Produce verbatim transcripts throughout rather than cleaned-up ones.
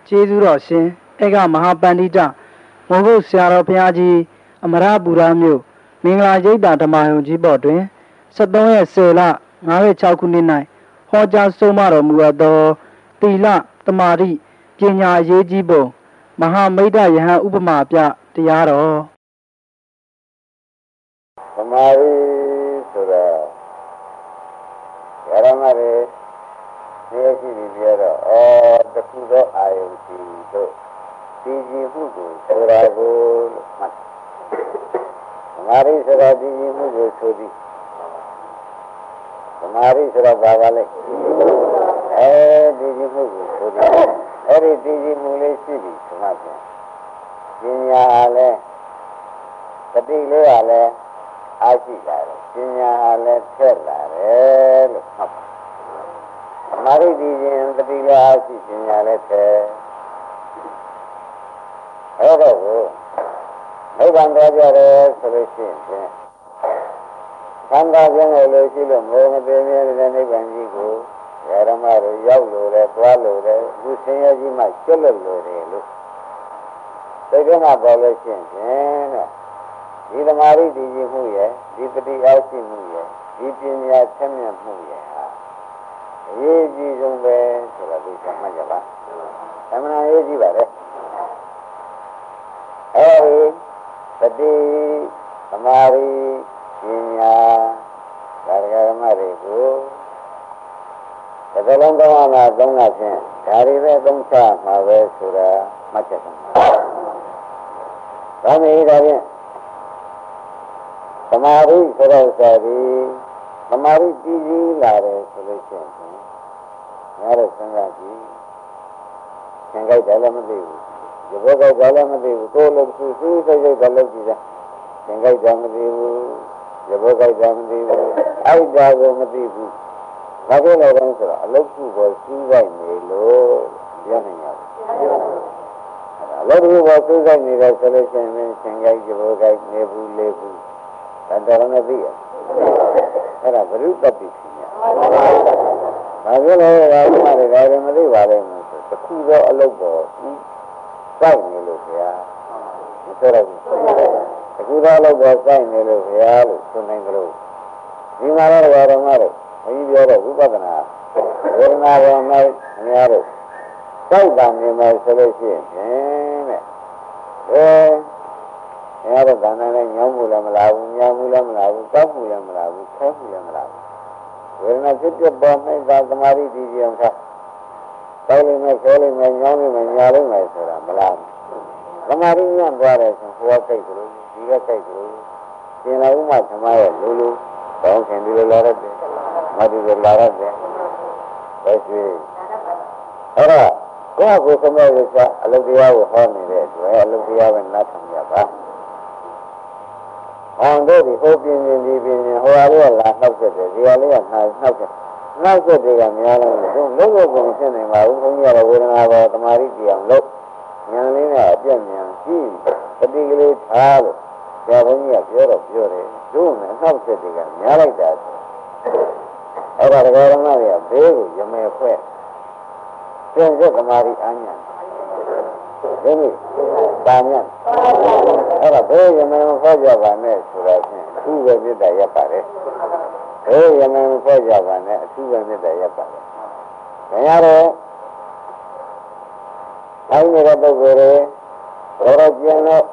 ကျေးဇူးတော်ရှင်ဧကမဟာပန္တိတမောဂုတ်ဆရာတော်ဘုရားကြီးအမရပူရမြို့မင်္ဂလာရိပ်သာဓမ္မယုံကြီးပေါ်တွင်ဆက်သုံးရက်ဆယ်လငါးရက်ခြောက်ခုနှစ်၌ဟောကြားဆုံးမတော်မူအပ်သောသီလသမာဓိပညာအရေးကြီးပုံမဟာမိတ်္တယဟန်ဥပမာပြတရားတော်သမာဓိဆိုတာရဟမရေဒီရှိပြီးပြတော့အော်တခုသောအာယုရှိတို့ဒီကြည့်မှုကိုဆိုတာကိုမှတ်သမာဓိဆိုတာဒီကြည့်မှုကိုဆိုသည်သမာဓိဆိုတာဘာပါလဲအဲဒီကြည့်မှုကိုဆိုသည်အဲ့ဒီဒီကြည့်မှုလေးရှိပြီသမာဓိပညာလည်းတတိလေးကလည်းအားရှိလာတယ်ပညာလည်းထက်လာတယ်လို့မှတ်ပါသမာဓိဒီခြင်းတတိလည်းအားရှိပညာလည်းထက်အဲ့တော့ကိုနိဗ္ဗာန်သွားကြတယ်ဆိုလို့ရှိရင်သံဃာကျင်းလို့ရှိလို့မောမသိမြဲတဲ့နိဗ္ဗာန်ကြီးကိုဓမ္မတို့ရောက်လို့တယ်သွားလို့တယ်အခုဆင်းရဲကြီးမှကျွတ်လို့လို့တယ်လို့သိတဲ့မှာပေါ်လို့ရှိရင်တဲ့ဒီသမာဓိတည်ကြည်မှုရဲ့ဒီတတိအားရှိမှုရဲ့ဒီပညာဆက်မြတ်မှုရဲ့ဟာအရေးကြီးဆုံးပဲဆိုတာသိချင်မှတ်ကြပါသမဏအရေးကြီးပါလေအဲဒီတတိသမာဓိပညာဒါရဓမ္မတွေကိုတစ်စလုံးကောင်းလာသုံးတာဖြင့်ဒါတွေပဲသုံးချမှာပဲဆိုတာမှတ်ချက်ပါဒါမျိုးဒါဖြင့်သမာဓိဆိုတော့ဆိုပြီးသမာဓိတည်ကြည်လာတယ်ဆိုလို့ရှိရင်ငါတို့စဉ်းစားကြည့်သင်္ကြန်တယ်လည်းမသိဘူးဒီဘောကောက်လည်းမသိဘူးကိုယ်လို့သူသူစိတ်စိတ်ကလုပ်ကြည့်တာသင်္ကြန်တယ်မသိဘူးဒီဘောကောက်ကမသိဘူးအဲ့ဒါကိုမသိဘူးဘာဖြစ်လို့လဲဆိုတော့အလုတ်ခုပေါ်စူးလိုက်နေလို့ပြောနေရတယ်အလုတ်ခုပေါ်စူးလိုက်နေတယ်ဆိုလို့ရှိရင်သင်္ကြန်ဒီဘောကောက်နေဘူးလေဘူးဒါတော်မသိရအဲ့ဒါဘုရုပ္ပတိခင်ဗျာဘာဖြစ်လဲဘာမှမသိတယ်မသိပါလိမ့်မယ်ဆိုတခုသောအလုတ်ပေါ်စိုက်နေလို့ဗျာမဆိုရဘူးတခုသောအလုတ်ပေါ်စိုက်နေလို့ဗျာလို့ဆိုနိုင်ကြလို့ဒီမှာတော့ဘာတော်မှတော့ဘုန်းကြီးပြောတော့ဝိပဿနာဝေဒနာပေါ်မှာအများတို့စိုက်တာနေမယ်ဆိုလို့ရှိရင်တဲ့အဲငါတို့ကံနဲ့ညောင်းမှုလည်းမလာဘူးညောင်းမှုလည်းမလာဘူးတောက်မှုလည်းမလာဘူးခဲမှုလည်းမလာဘူးဝေဒနာဖြစ်တဲ့ပေါ်မှာသာသမာဓိတည်ကြအောင်ထားတောက်လိမ့်မယ်ခဲလိမ့်မယ်ညောင်းလိမ့်မယ်ညာလိမ့်မယ်ဆိုတာမလာဘူးသမာဓိညံ့သွားတယ်ဆိုဟိုကစိတ်ကလေးဒီကစိတ်ကလေးသင်လာဥမှသမားရဲ့လူလူကောင်းခင်ဒီလိုလာရတယ်မဒီလိုလာရတယ်ပဲရှိအဲ့တော့ကိုယ့်ကိုယ်သမယစာအလုပ်တရားကိုဟောနေတဲ့အတွက်အလုပ်တရားပဲနားထောင်ကြပါဟောတို့ဒီဟောပြင်းပြင်းဒီပြင်းပြင်းဟောရလေးကလာနှောက်ချက်တယ်ဒီဟာလေးကနှောက်နှောက်ချက်နှောက်ချက်တွေကများလို့လုံးလုံးကုန်ဖြစ်နေပါဘူးဘုန်းကြီးကဝေဒနာပေါ်သမာဓိတရားလို့ဉာဏ်လေးနဲ့အပြည့်ဉာဏ်ရှိတတိကလေးထားလို့ဆရာဘုန်းကြီးကပြောတော့ပြောတယ်တို့နဲ့နှောက်ချက်တွေကများလိုက်တာအဲ့ဒါတရားဓမ္မတွေကဘေးကိုရမယ်ဖွဲ့ပြန်ဆက်သမာဓိအာညာဒီနေ့တာမြတ်အဲ့ဒါဘေးရမယ်မဖွဲ့ကြပါနဲ့ဆိုတာဖြင့်အထူးပဲမြတ်တရားပါတယ်ဘေးရမယ်မဖွဲ့ကြပါနဲ့အထူးပဲမြတ်တရားပါတယ်ခင်ဗျားတို့တိုင်းနေတဲ့ပုဂ္ဂိုလ်တွေဘောရကျင်လို့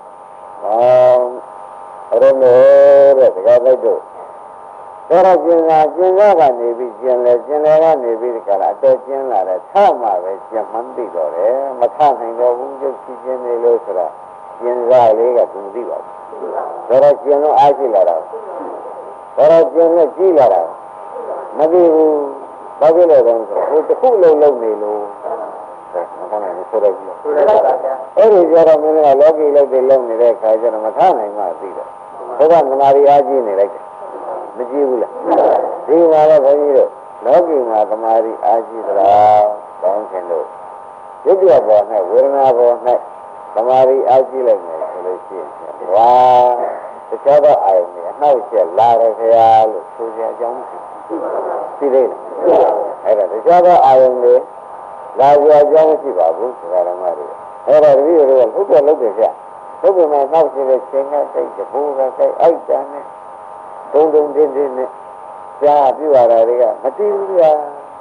ဟောရုံးလို့တဲ့တရားလိုက်တို့ဘောရကျင်လာကျင်လာကနေပြီးကျင်လေကျင်လေကနေပြီးဒီကလာအတော်ကျင်လာတယ်ထမှပဲကျင်မှန်းသိတော့တယ်မထနိုင်တော့ဘူးကျစီကျင်နေလို့ဆိုတော့ကျင်စားလေးကသူမသိပါဘူးဘောရကျင်လို့အားရှိလာတာဘောရကျင်နဲ့ကြီးလာတာမသိဘူးဘာဖြစ်လို့လဲဆိုတော့ဟိုတစ်ခုလုံးလုံးနေလို့မဟုတ်ဘူးဆိုတော့ဆိုရပါဗျာအဲ့ဒီကြတော့မင်းကလောကီလုံးတွေလုံးနေတဲ့ခါကျတော့မထနိုင်မှသိတော့ဘုရားမနာရီအားကြီးနေလိုက်တယ်မကြည့်ဘူးလားဒီမှာတော့ဘုန်းကြီးတို့လောကီမှာသမာဓိအားကြီးသလားကောင်းခင်လို့ယုတ်ရပေါ်နဲ့ဝေဒနာပေါ်နဲ့သမာဓိအားကြီးလိုက်မယ်ဆိုလို့ရှိရင်ဝါတခြားသောအာယုန်တွေအနှောက်အယှက်လာတယ်ခင်ဗျာလို့ဆိုကြအကြောင်းရှိသေးတယ်အဲ့ဒါတခြားသောအာယုန်တွေလဒါကြောင့်ကြောင်းရှိပါဘူးဆရာဓမ္မတွေအဲ့ဒါတပည့်တွေကဟုတ်တယ်လို့ပြပြဟုတ်ပြီမဲ့နောက်ရှိတဲ့ချိန်ကစိတ်တပူကစိတ်အိုက်တန်နဲ့ဒုံဒုံတင်းတင်းနဲ့ကြားပြရတာတွေကမသိဘူးဗျာ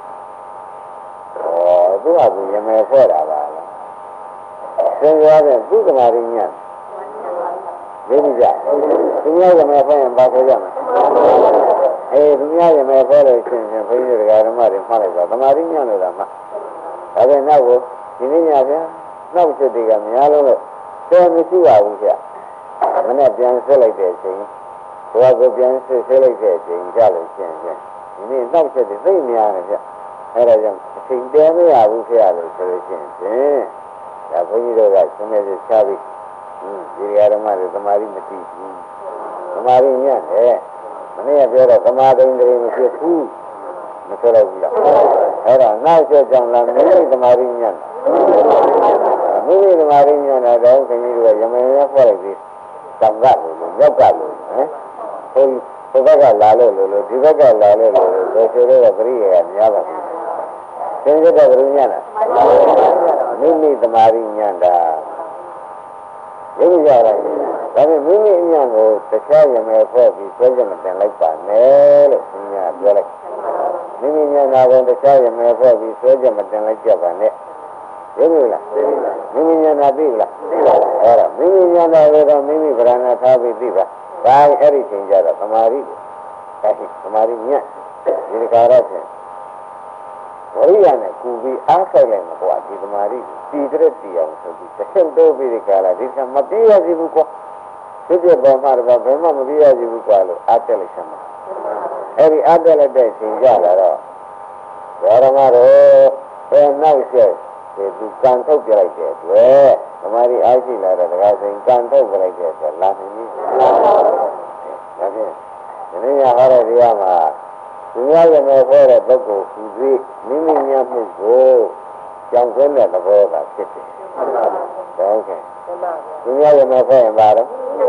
ဩသူကသူရမယ်ဖွဲ့တာပါလားသင်ကြားတဲ့သူသမားရင်းညသိပြီကြသူများရမယ်ဖွဲ့ရင်ဘာပြောကြမလဲအေးသူများရမယ်ဖွဲ့လို့ရှင်ရှင်ဘုန်းကြီးတွေကဓမ္မတွေမှားလိုက်ပါသမားရင်းညလို့လားမှဒါပေမဲ့နောက်ကိုဒီနေ့ညဗျာနောက်စစ်တွေကများလို့တော်မရှိပါဘူးဗျမနဲ့ပြန်ဆက်လိုက်တဲ့အချိန်ဘုရားကိုပြန်ဆက်ဆက်လိုက်တဲ့အချိန်ကြလို့ရှင်ရှင်ဒီနေ့နောက်စစ်တွေသိများတယ်ဗျအဲ့ဒါကြောင့်အချိန်တည်းမရဘူးဗျလို့ဆိုလို့ရှင်ရှင်ဒါဘုန်းကြီးတို့ကဆုံးဖြတ်ချက်ချပြီးဒီဃာဓမ္မတွေသမာဓိမသိဘူးသမာဓိညံ့တယ်မနေ့ကပြောတော့သမာဓိတွေမဖြစ်ဘူးမဆိုတော့ဘူးလားအဲ့ဒါနောက်ဆက်ကြောင့်လားမိမိသမာဓိညံ့မိမိသမာဓိညံ့တာတော့ခင်ဗျားတို့ရမင်းရဖွဲ့လိုက်ပြီးတောင်ကလို့ရောက်ကလို့ဟမ်ဟိုဟိုဘက်ကလာလို့လို့ဒီဘက်ကလာလို့လို့ဆိုဆိုတော့ပရိယေကများပါဘူးသင်္ကြန်ကဘယ်လိုညံ့တာမိမိသမာဓိညံ့တာသိကြရတယ်ဒါပေမဲ့မိမိအညံ့ကိုတခြားရမယ်ဖွဲ့ပြီးဆွဲကြမတင်လိုက်ပါနဲ့လို့ဘုရားပြောလိုက်မိမိညံ့တာကိုတခြားရမယ်ဖွဲ့ပြီးဆွဲကြမတင်လိုက်ကြပါနဲ့သိပြီလားမိမိညံ့တာသိလားသိပါဘူးအဲ့ဒါမိမိညံ့တာကိုတော့မိမိဗရဏထားပြီးသိပါဒါအဲ့ဒီချိန်ကြတော့သမာဓိအဲဒီသမာဓိညံ့ဒီကာရဖြင့်ဝိရိယနဲ့ကူပြီးအားဆိုင်လိုက်မှာကွာဒီသမာဓိတည်တဲ့တည်အောင်ဆိုပြီးတစ်ဆင့်တိုးပြီးဒီကာလဒီကမပြေးရစီဘူးကွာဖြစ်ဖြစ်ပေါ်မှာတော့ဘယ်မှမပြေးရစီဘူးကွာလို့အားတက်လိုက်စမ်းအဲ့ဒီအားတက်လိုက်တဲ့အချိန်ကြလာတော့ဓမ္မတော်ဘယ်နောက်ဆက်ဒီသူကံထုတ်ပြလိုက်တဲ့အတွက်သမာဓိအားရှိလာတော့တခါစဉ်ကံထုတ်ပြလိုက်တဲ့အတွက်လာနေပြီဒါဖြင့်ဒီနေ့ရဟောတဲ့တရားမှာသူများရမယ်ခေါ်တဲ့ပုဂ္ဂိုလ်သူပြီးမိမိညမှုကိုကြောင်ခွင့်တဲ့သဘောသာဖြစ်တယ်ဟုတ်ကဲ့သူများရမယ်ခေါ်ရင်ပါတော့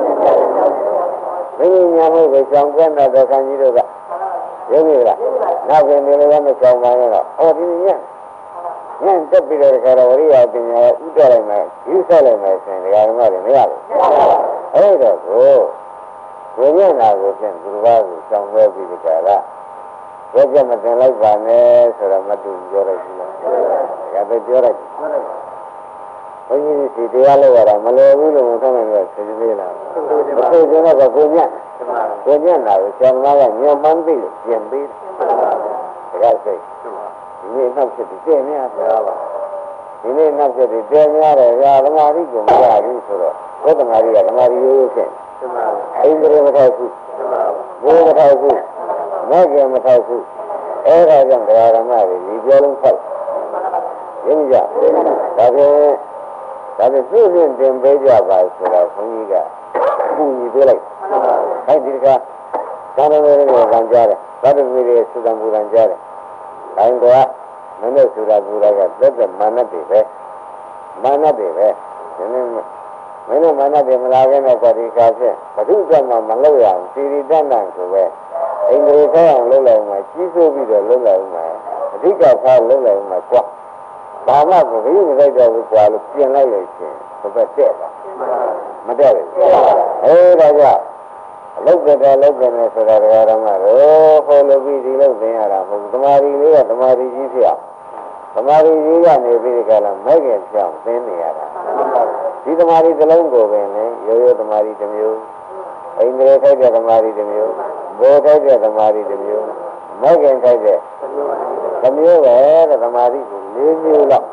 မိမိညမှုကိုကြောင်ခွင့်တဲ့ခံကြီးတို့ကရုပ်ရည်လားနောက်ပြန်နေလည်းမကြောင်ပါနဲ့တော့ဟောဒီညညံတက်ပြီးတော့ခါတော့ဝရိယပညာဥဒ္ဒလိုက်မယ်ယူဆက်လိုက်မယ်ဆိုရင်ဒကာဓမ္မတွေမရဘူးအဲ့တော့ကိုဝိညာဏကိုဖြင့်သူတစ်ပါးကိုကြောင်ခွဲပြီးဒီကရာဘယ်ကြမတင်လိုက်ပါနဲ့ဆိုတော့မတူပြောလိုက်ဘူးလားဒါပဲပြောလိုက်ဘုန်းကြီးဒီတရားလို့ရတာမလွယ်ဘူးလို့မဆုံးနိုင်တော့သိသေးလားဘုရားကျွန်တော်ကကိုညံ့ကိုညံ့တာကိုကျောင်းသားကညံမှန်းပြီးပြင်ပြီးဒါကစိတ်ဒီနေ့နောက်ဖြစ်ပြီးကျင့်များပြောပါဒီနေ့နောက်ဖြစ်ပြီးကျင့်များတယ်ဗျာသမာဓိကိုမရဘူးဆိုတော့ဘုသမာဓိကသမာဓိရိုးရိုးဖြစ်အိန္ဒြေမထောက်ဘူးဘိုးမထောက်ဘူးမဲကမထောက်ဘူးအဲ့ဒါကြောင့်တရားဓမ္မတွေဒီပြောလုံးဖောက်ရင်းကြဒါဖြင့်ဒါဖြင့်သူ့ဖြင့်တင်ပေးကြပါဆိုတော့ဘုန်းကြီးကပူညီပေးလိုက်အဲ့ဒီကသာရမေတွေကံကြတယ်သတ္တဝိတွေသုတံပူရံကြတယ်အဲဒါမနေ့ဆိုတာပူရကသက်သက်မာနတွေပဲမာနတွေပဲဒီနေ့မင်းတို့မာနတွေမလာခဲ့တော့ဒီကားဖြင့်ဘုသူ့ကြောင့်မှမလုပ်ရအောင်စီရီတန်တန်ဆိုပဲအိန္ဒြေခေါအောင်လုပ်လိုက်မှကြီးစိုးပြီးတော့လုပ်လိုက်မှအဓိကထားလုပ်လိုက်မှကွာဘာမှကိုဘယ်လိုမလိုက်တော့ဘူးကွာလို့ပြင်လိုက်လို့ရှင်ဘယ်ဘက်တဲ့ပါမတဲ့ဘူးဟဲ့ဒါကြောင့်အလုတ်ကတည်းကလုတ်ကနေဆိုတာဓမ္မတော့ဟောလို့ပြီးဒီလုတ်သိရတာမဟုတ်ဘူးသမာဓိလေးကသမာဓိကြီးဖြစ်အောင်သမာဓိကြီးကနေပြီးဒီကလာမဲ့ခင်ပြောင်းသိနေရတာဒီသမာဓိတစ်လုံးကိုပဲလေရိုးရိုးသမာဓိတစ်မျိုးအိန္ဒြေထိုက်တဲ့သမာဓိတစ်မျိုးဘောထိုက်တဲ့သမာဓိတစ်မျိုးမဲ့ခင်ထိုက်တဲ့တစ်မျိုးပဲတဲ့သမာဓိကို၄မျိုးလောက်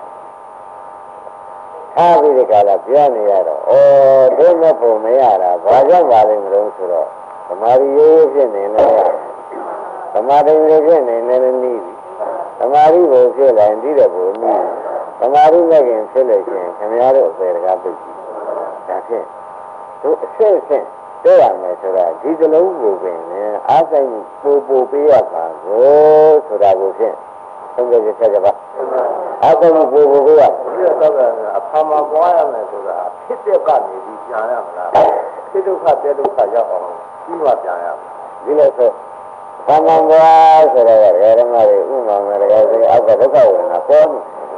အားပြီးဒီကလာပြောနေရတော့ဩဒုမဖို့မရတာဘာကြောင့်ပါလဲမလို့ဆိုတော့သမာဓိရိုးရိုးဖြစ်နေလဲသမာဓိရိုးဖြစ်နေလဲနီးပြီသမာဓိကိုဖြစ်လာရင်ဒီတဲ့ကိုနီးသမာဓိမဲ့ခင်ဖြစ်လို့ရှိရင်ခင်ဗျားတို့အပေတကားသိပြီဒါဖြင့်သူအစစ်အစစ်တွေ့ရမယ်ဆိုတာဒီစလုံးကိုပင်အားဆိုင်ပို့ပို့ပေးရပါကိုဆိုတာကိုဖြင့်သုံးကြချက်ကြပါအားဆိုင်ပို့ပို့ပေးရဒီတော့အဖမ်းမပွားရမယ်ဆိုတာဖြစ်တဲ့ကနေပြီးပြန်ရမလားဖြစ်ဒုက္ခတဲ့ဒုက္ခရောက်အောင်ပြီးမှပြန်ရမယ်ဒီလိုဆိုဖမ်းမပွားဆိုတော့ဓမ္မတွေဥမာမယ်တကယ်ဆိုအောက်ကဒုက္ခဝင်တာပေါ်နေ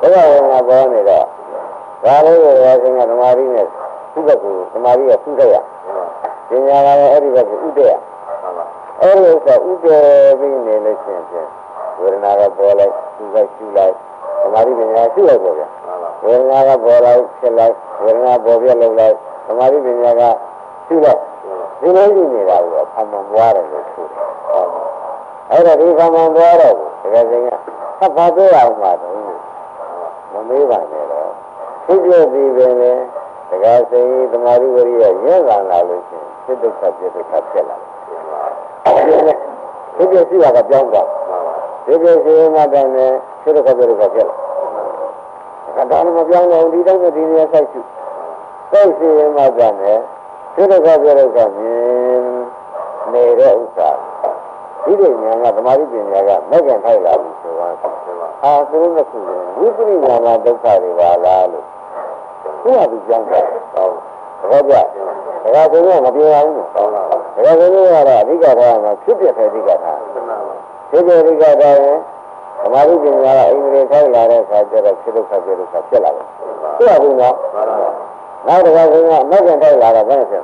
ဘုရားဝေဒနာပေါ်နေတော့ဒါလေးကိုရခြင်းကဓမ္မရီနဲ့သူ့ဘက်ကိုဓမ္မရီကသူ့တဲ့ရပညာကလည်းအဲ့ဒီဘက်ကိုဥတည့်ရအဲ့ဒီကဥတည့်ပြီးနေလို့ရှိရင်ဝေဒနာကပေါ်လိုက်သူ့ဘက်ရှုလိုက်ဓမ္မရီပညာရှုလိုက်ပေါ့ဗျာဝေဒနာကပေါ်လိုက်ဖြစ်လိုက်ဝေဒနာပေါ်ပြလောက်လိုက်ဓမ္မရီပညာကရှုလိုက်ဒီလိုရှိနေတာကိုအမှန်မှန်ပွားတယ်လို့ဆိုတယ်အဲ့ဒါဒီမှန်မှန်ပွားတော့တကယ်စင်ကသတ်ပါသေးအောင်ပါတော့မမေးပါနဲ့တော့ဖြစ်ပြပြီးပဲလေတကယ်စင်သမာဓိဝရိယရင်းလာလာလို့ရှိရင်ဖြစ်ဒုက္ခဖြစ်ဒုက္ခဖြစ်လာဖြစ်ပြရှိတာကပြောင်းသွားဖြစ်ပြရှိမှတည်းနဲ့ဖြစ်ဒုက္ခဖြစ်ဒုက္ခဖြစ်လာဒါတော့မပြောင်းတော့ဒီတိုင်းနဲ့ဒီနေရာဆိုင်ရှိစိတ်ရှိမှတည်းနဲ့ဖြစ်ဒုက္ခဖြစ်ဒုက္ခမြင်နေတဲ့ဥစ္စာဒီလိုဉာဏ်ကသမာဓိပညာကမဲ့ကန်ထိုက်လာပြီဆိုတော့အာသူတို့ကခုဝိပရိညာမဒုက္ခတွေပါလားလို့သူကသူကြောင်းတယ်ဟုတ်ဘာကြဒါကဘုရားမပြောအောင်လို့ဟုတ်လားဒါကဘုရားကတော့အဓိကထားမှာဖြစ်ပြတဲ့အဓိကထားဖြစ်ပြအဓိကထားရင်သမာဓိပညာကအင်္ဂလိပ်ထိုက်လာတဲ့အခါကျတော့ဖြစ်ဒုက္ခဖြစ်ဒုက္ခဖြစ်လာတယ်သူကဘူးနော်နောက်တစ်ခါဘုရားမဲ့ကန်ထိုက်လာတော့ဘယ်နဲ့ဖြစ်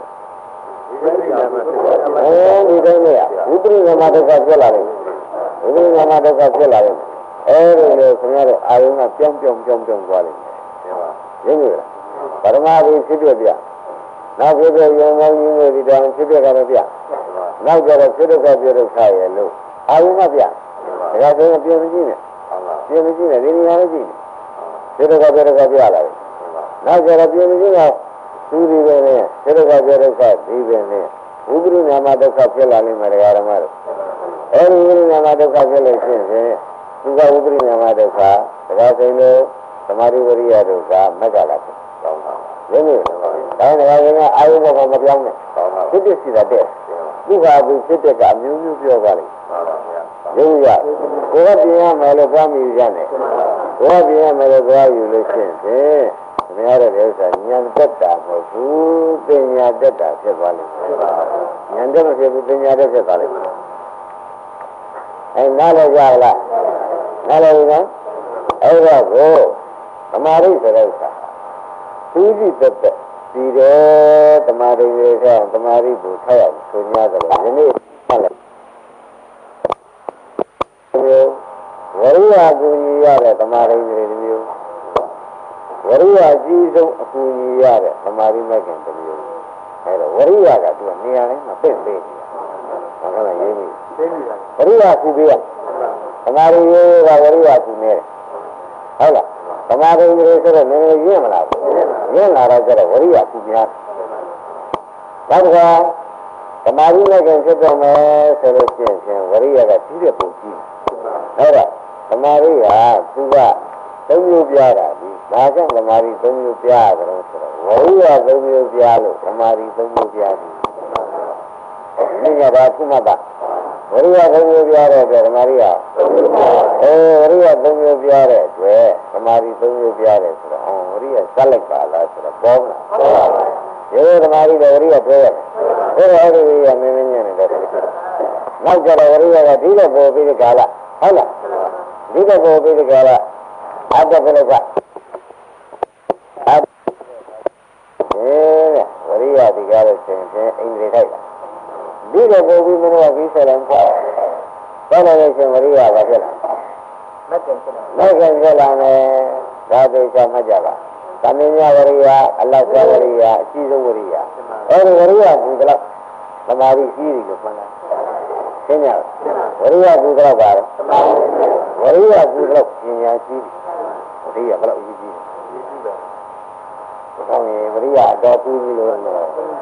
အဲဒီတိုင်းနဲ့ဝိပရိယမဒုက္ခဖြစ်လာတယ်ဝိပရိယမဒုက္ခဖြစ်လာတယ်အဲဒီလိုခင်ဗျားတို့အာယုံကပြောင်းပြောင်းပြောင်းပြောင်းသွားလိမ့်မယ်ရင်းရပရမအရိဖြစ်ပြပြနောက်ဖြစ်ပြယုံမောင်းကြီးမျိုးဒီတောင်ဖြစ်ပြကတော့ပြနောက်ကြတော့ဖြစ်ဒုက္ခဖြစ်ဒုက္ခရဲ့လို့အာယုံကပြဒါကဆိုရင်ပြင်မကြည့်နဲ့ပြင်မကြည့်နဲ့ဒီနေရာလေးကြည့်ဖြစ်ဒုက္ခဖြစ်ဒုက္ခပြလာတယ်နောက်ကြတော့ပြင်မကြည့်တော့သူဒီပဲနဲ့ဖြစ်ဒုက္ခဖြစ်ဒုက္ခဒီပဲနဲ့ဝိပရိယမဒုက္ခဖြစ်လာလိမ့်မယ်ဓမ္မတို့အဲဒီဝိပရိယမဒုက္ခဖြစ်လို့ရှိရင်သူကဝိပရိယမဒုက္ခဒါကဆိုရင်သမာဓိဝရိယဒုက္ခမက္ကလာဖြစ်ကောင်းပါရင်းနေဒါနဲ့ဒါကအာယုဘောမပြောင်းနဲ့ဖြစ်ဖြစ်စီတာတဲ့သူကသူဖြစ်တဲ့ကအမျိုးမျိုးပြောပါလိမ့်ရုပ်ရကိုယ်ကပြင်ရမယ်လို့ပြောမိကြတယ်ကိုယ်ကပြင်ရမယ်လို့ပြောယူလို့ရှိရင်ဖြင့်မရတဲ့ဥစ္စာဉာဏ်တက်တာမဟုတ်ဘူးပညာတက်တာဖြစ်သွားလိမ့်မယ်ဉာဏ်တက်မဖြစ်ဘူးပညာတက်ဖြစ်သွားလိမ့်မယ်အဲနားလည်းကြလားနားလည်းဘူးနော်အဲ့တော့ကိုသမာဓိဆိုတဲ့ဥစ္စာသူကြည့်တက်တက်ဒီတော့သမာဓိရဲ့သမာဓိကိုထားရဆို냐တယ်ယနေ့မှလည်းဝရိယကူညီရတဲ့သမာဓိတွေမျိုးဝရိယအကြီးဆုံးအကူညီရတဲ့သမာဓိမဲ့ခင်တစ်မျိုးအဲတော့ဝရိယကသူကနေရာတိုင်းမှာပြင့်ပေးနေတာဘာကလဲရေးပြီးသိပြီလားဝရိယကူပေးရသမာဓိရဲ့ကဝရိယကူနေတယ်ဟုတ်လားသမာဓိတွေဆိုတော့နည်းနည်းရင့်မလားရင့်လာတော့ကျတော့ဝရိယကူများနောက်တစ်ခါသမာဓိမဲ့ခင်ဖြစ်တော့မယ်ဆိုလို့ရှိရင်ဝရိယကကြီးတဲ့ပုံကြီးဟုတ်လားသမာဓိကသူကသုံးမျိုးပြတာဒီဘာကြောင့်သမာဓိသုံးမျိုးပြရကြလို့ဆိုတော့ဝရိယသုံးမျိုးပြလို့သမာဓိသုံးမျိုးပြတယ်ဒီကဘာခုမှတ်တာဝရိယသုံးမျိုးပြတဲ့အတွက်သမာဓိကအဲဝရိယသုံးမျိုးပြတဲ့အတွက်သမာဓိသုံးမျိုးပြတယ်ဆိုတော့အော်ဝရိယစက်လိုက်ပါလားဆိုတော့ပေါ်မလားပေါ်ပါဘူးရေသမာဓိနဲ့ဝရိယတွဲရတယ်အဲဒါအဲ့ဒီဝရိယမင်းမင်းညံ့နေတယ်နောက်ကြတော့ဝရိယကဒီလိုပေါ်ပြီးတဲ့ကာလဟုတ်လားဒီလိုပေါ်ပြီးတဲ့ကာလအတ္တဘလကအတ္တဝရိယဒီကားလို့ဆိုရင်အိန္ဒြေထိုက်တာဒီလိုပေါ်ပြီးမလို့ပြီးဆက်တယ်ပေါ့ဘာလို့လဲဆိုရင်ဝရိယကဖြစ်လာမက်ကင်ဖြစ်လာမက်ကင်ဖြစ်လာမယ်ဒါသိချမှတ်ကြပါသမင်းမြဝရိယအလတ်ဝရိယအရှိဆုံးဝရိယအဲဒီဝရိယကူတော့သမာဓိရှိတယ်လို့မှတ်လားသိညာဝရိယကူတော့ပါတော့ဝရိယကူတော့ပညာရှိဝရိယဘယ်လောက်ကြီးကြီးလဲဘောင်းရေဝရိယတော့ကူကြီးလို့နော်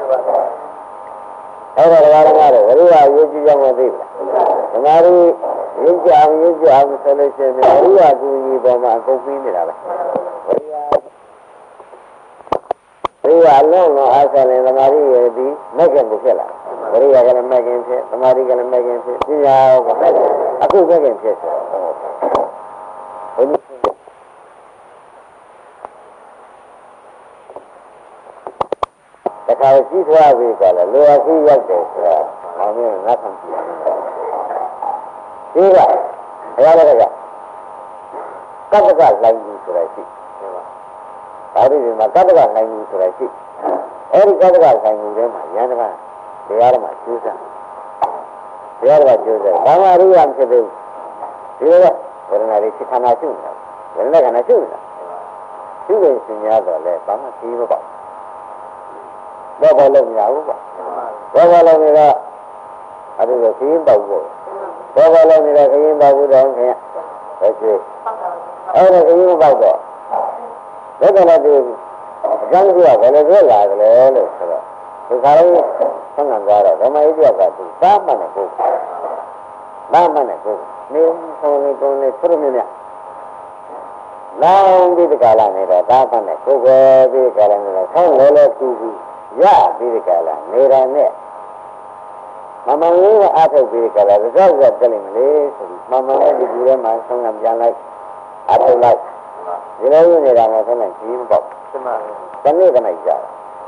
အဲ့ဒါကလည်းကတော့ဝရိယရေးကြည့်ကြမှသိပြီသမာဓိရေးကြအောင်ရေးကြအောင်ဆိုလို့ရှိရင်ဝရိယကူကြီးပေါ်မှာအကုန်ပြီးနေတာပဲဝရိယဝရိယအလုံးစုံအားဆက်ရင်သမာဓိရဲ့ဒီမက်ကင်ကိုဖြစ်လာဝရိယကလည်းမက်ကင်ဖြစ်သမာဓိကလည်းမက်ကင်ဖြစ်ပညာရောကအခုမက်ကင်ဖြစ်ဆိုဘုန်းကြီးတခါကြီးထွားပြီးကြတယ်လေအကြီးရောက်တယ်ဆိုတာဘာမျိုးငါခံကြည့်ဒီကဘုရားလည်းကကပ္ပကလိုင်းကြီးဆိုတာရှိပါဠိတွေမှာကတ္တကနိုင်မှုဆိုတာရှိအဲဒီကတ္တကနိုင်မှုထဲမှာယန္တကတရားတော်မှာကျိုးစားတရားတော်ကျိုးစားဘာမှအရိယာမဖြစ်သေးဘူးဒီလိုဝေဒနာတွေစိတ်ခန္ဓာရှုနေတာဝေဒနာခန္ဓာရှုနေတာရှုရင်စဉ်းစားတော့လေဘာမှသိမပေါ့ဘောဘောလုံးမရဘူးပေါ့ဘောဘောလုံးနေတော့အဲ့ဒါခင်းပေါ့ဘောဘောလုံးနေတော့ခင်းပေါ့ဘူးတော့ခင်ဗျဟုတ်ပြီအဲ့ဒါခင်းပေါ့တော့ဒါကလည်းဒီအကြောင်းကြီးကဘယ်လိုဖြစ်လာကြလဲလို့ဆိုတော့ဒီခါလေးဆန်းခံကြတော့ဓမ္မဣတိယကသူသာမှန်တဲ့ပုဂ္ဂိုလ်သာမှန်တဲ့ပုဂ္ဂိုလ်နေဆုံးနေကုန်နေသူတို့မြတ်လောင်းဒီကလာနေတော့သာမှန်တဲ့ပုဂ္ဂိုလ်ဒီကလာနေတော့ဆောင်းလဲလဲကူကူရဒီကလာနေတာနဲ့မမလေးကအထုတ်ပြီးကြလားကြောက်ကြတယ်မလေးဆိုပြီးမမလေးဒီကူထဲမှာဆုံးခံပြန်လိုက်အထုတ်လိုက်ဒီလိုနေတာမှဆုံးနိုင်ကြီးမပေါ့တမန်တနေ့ကနိုင်ကြတာ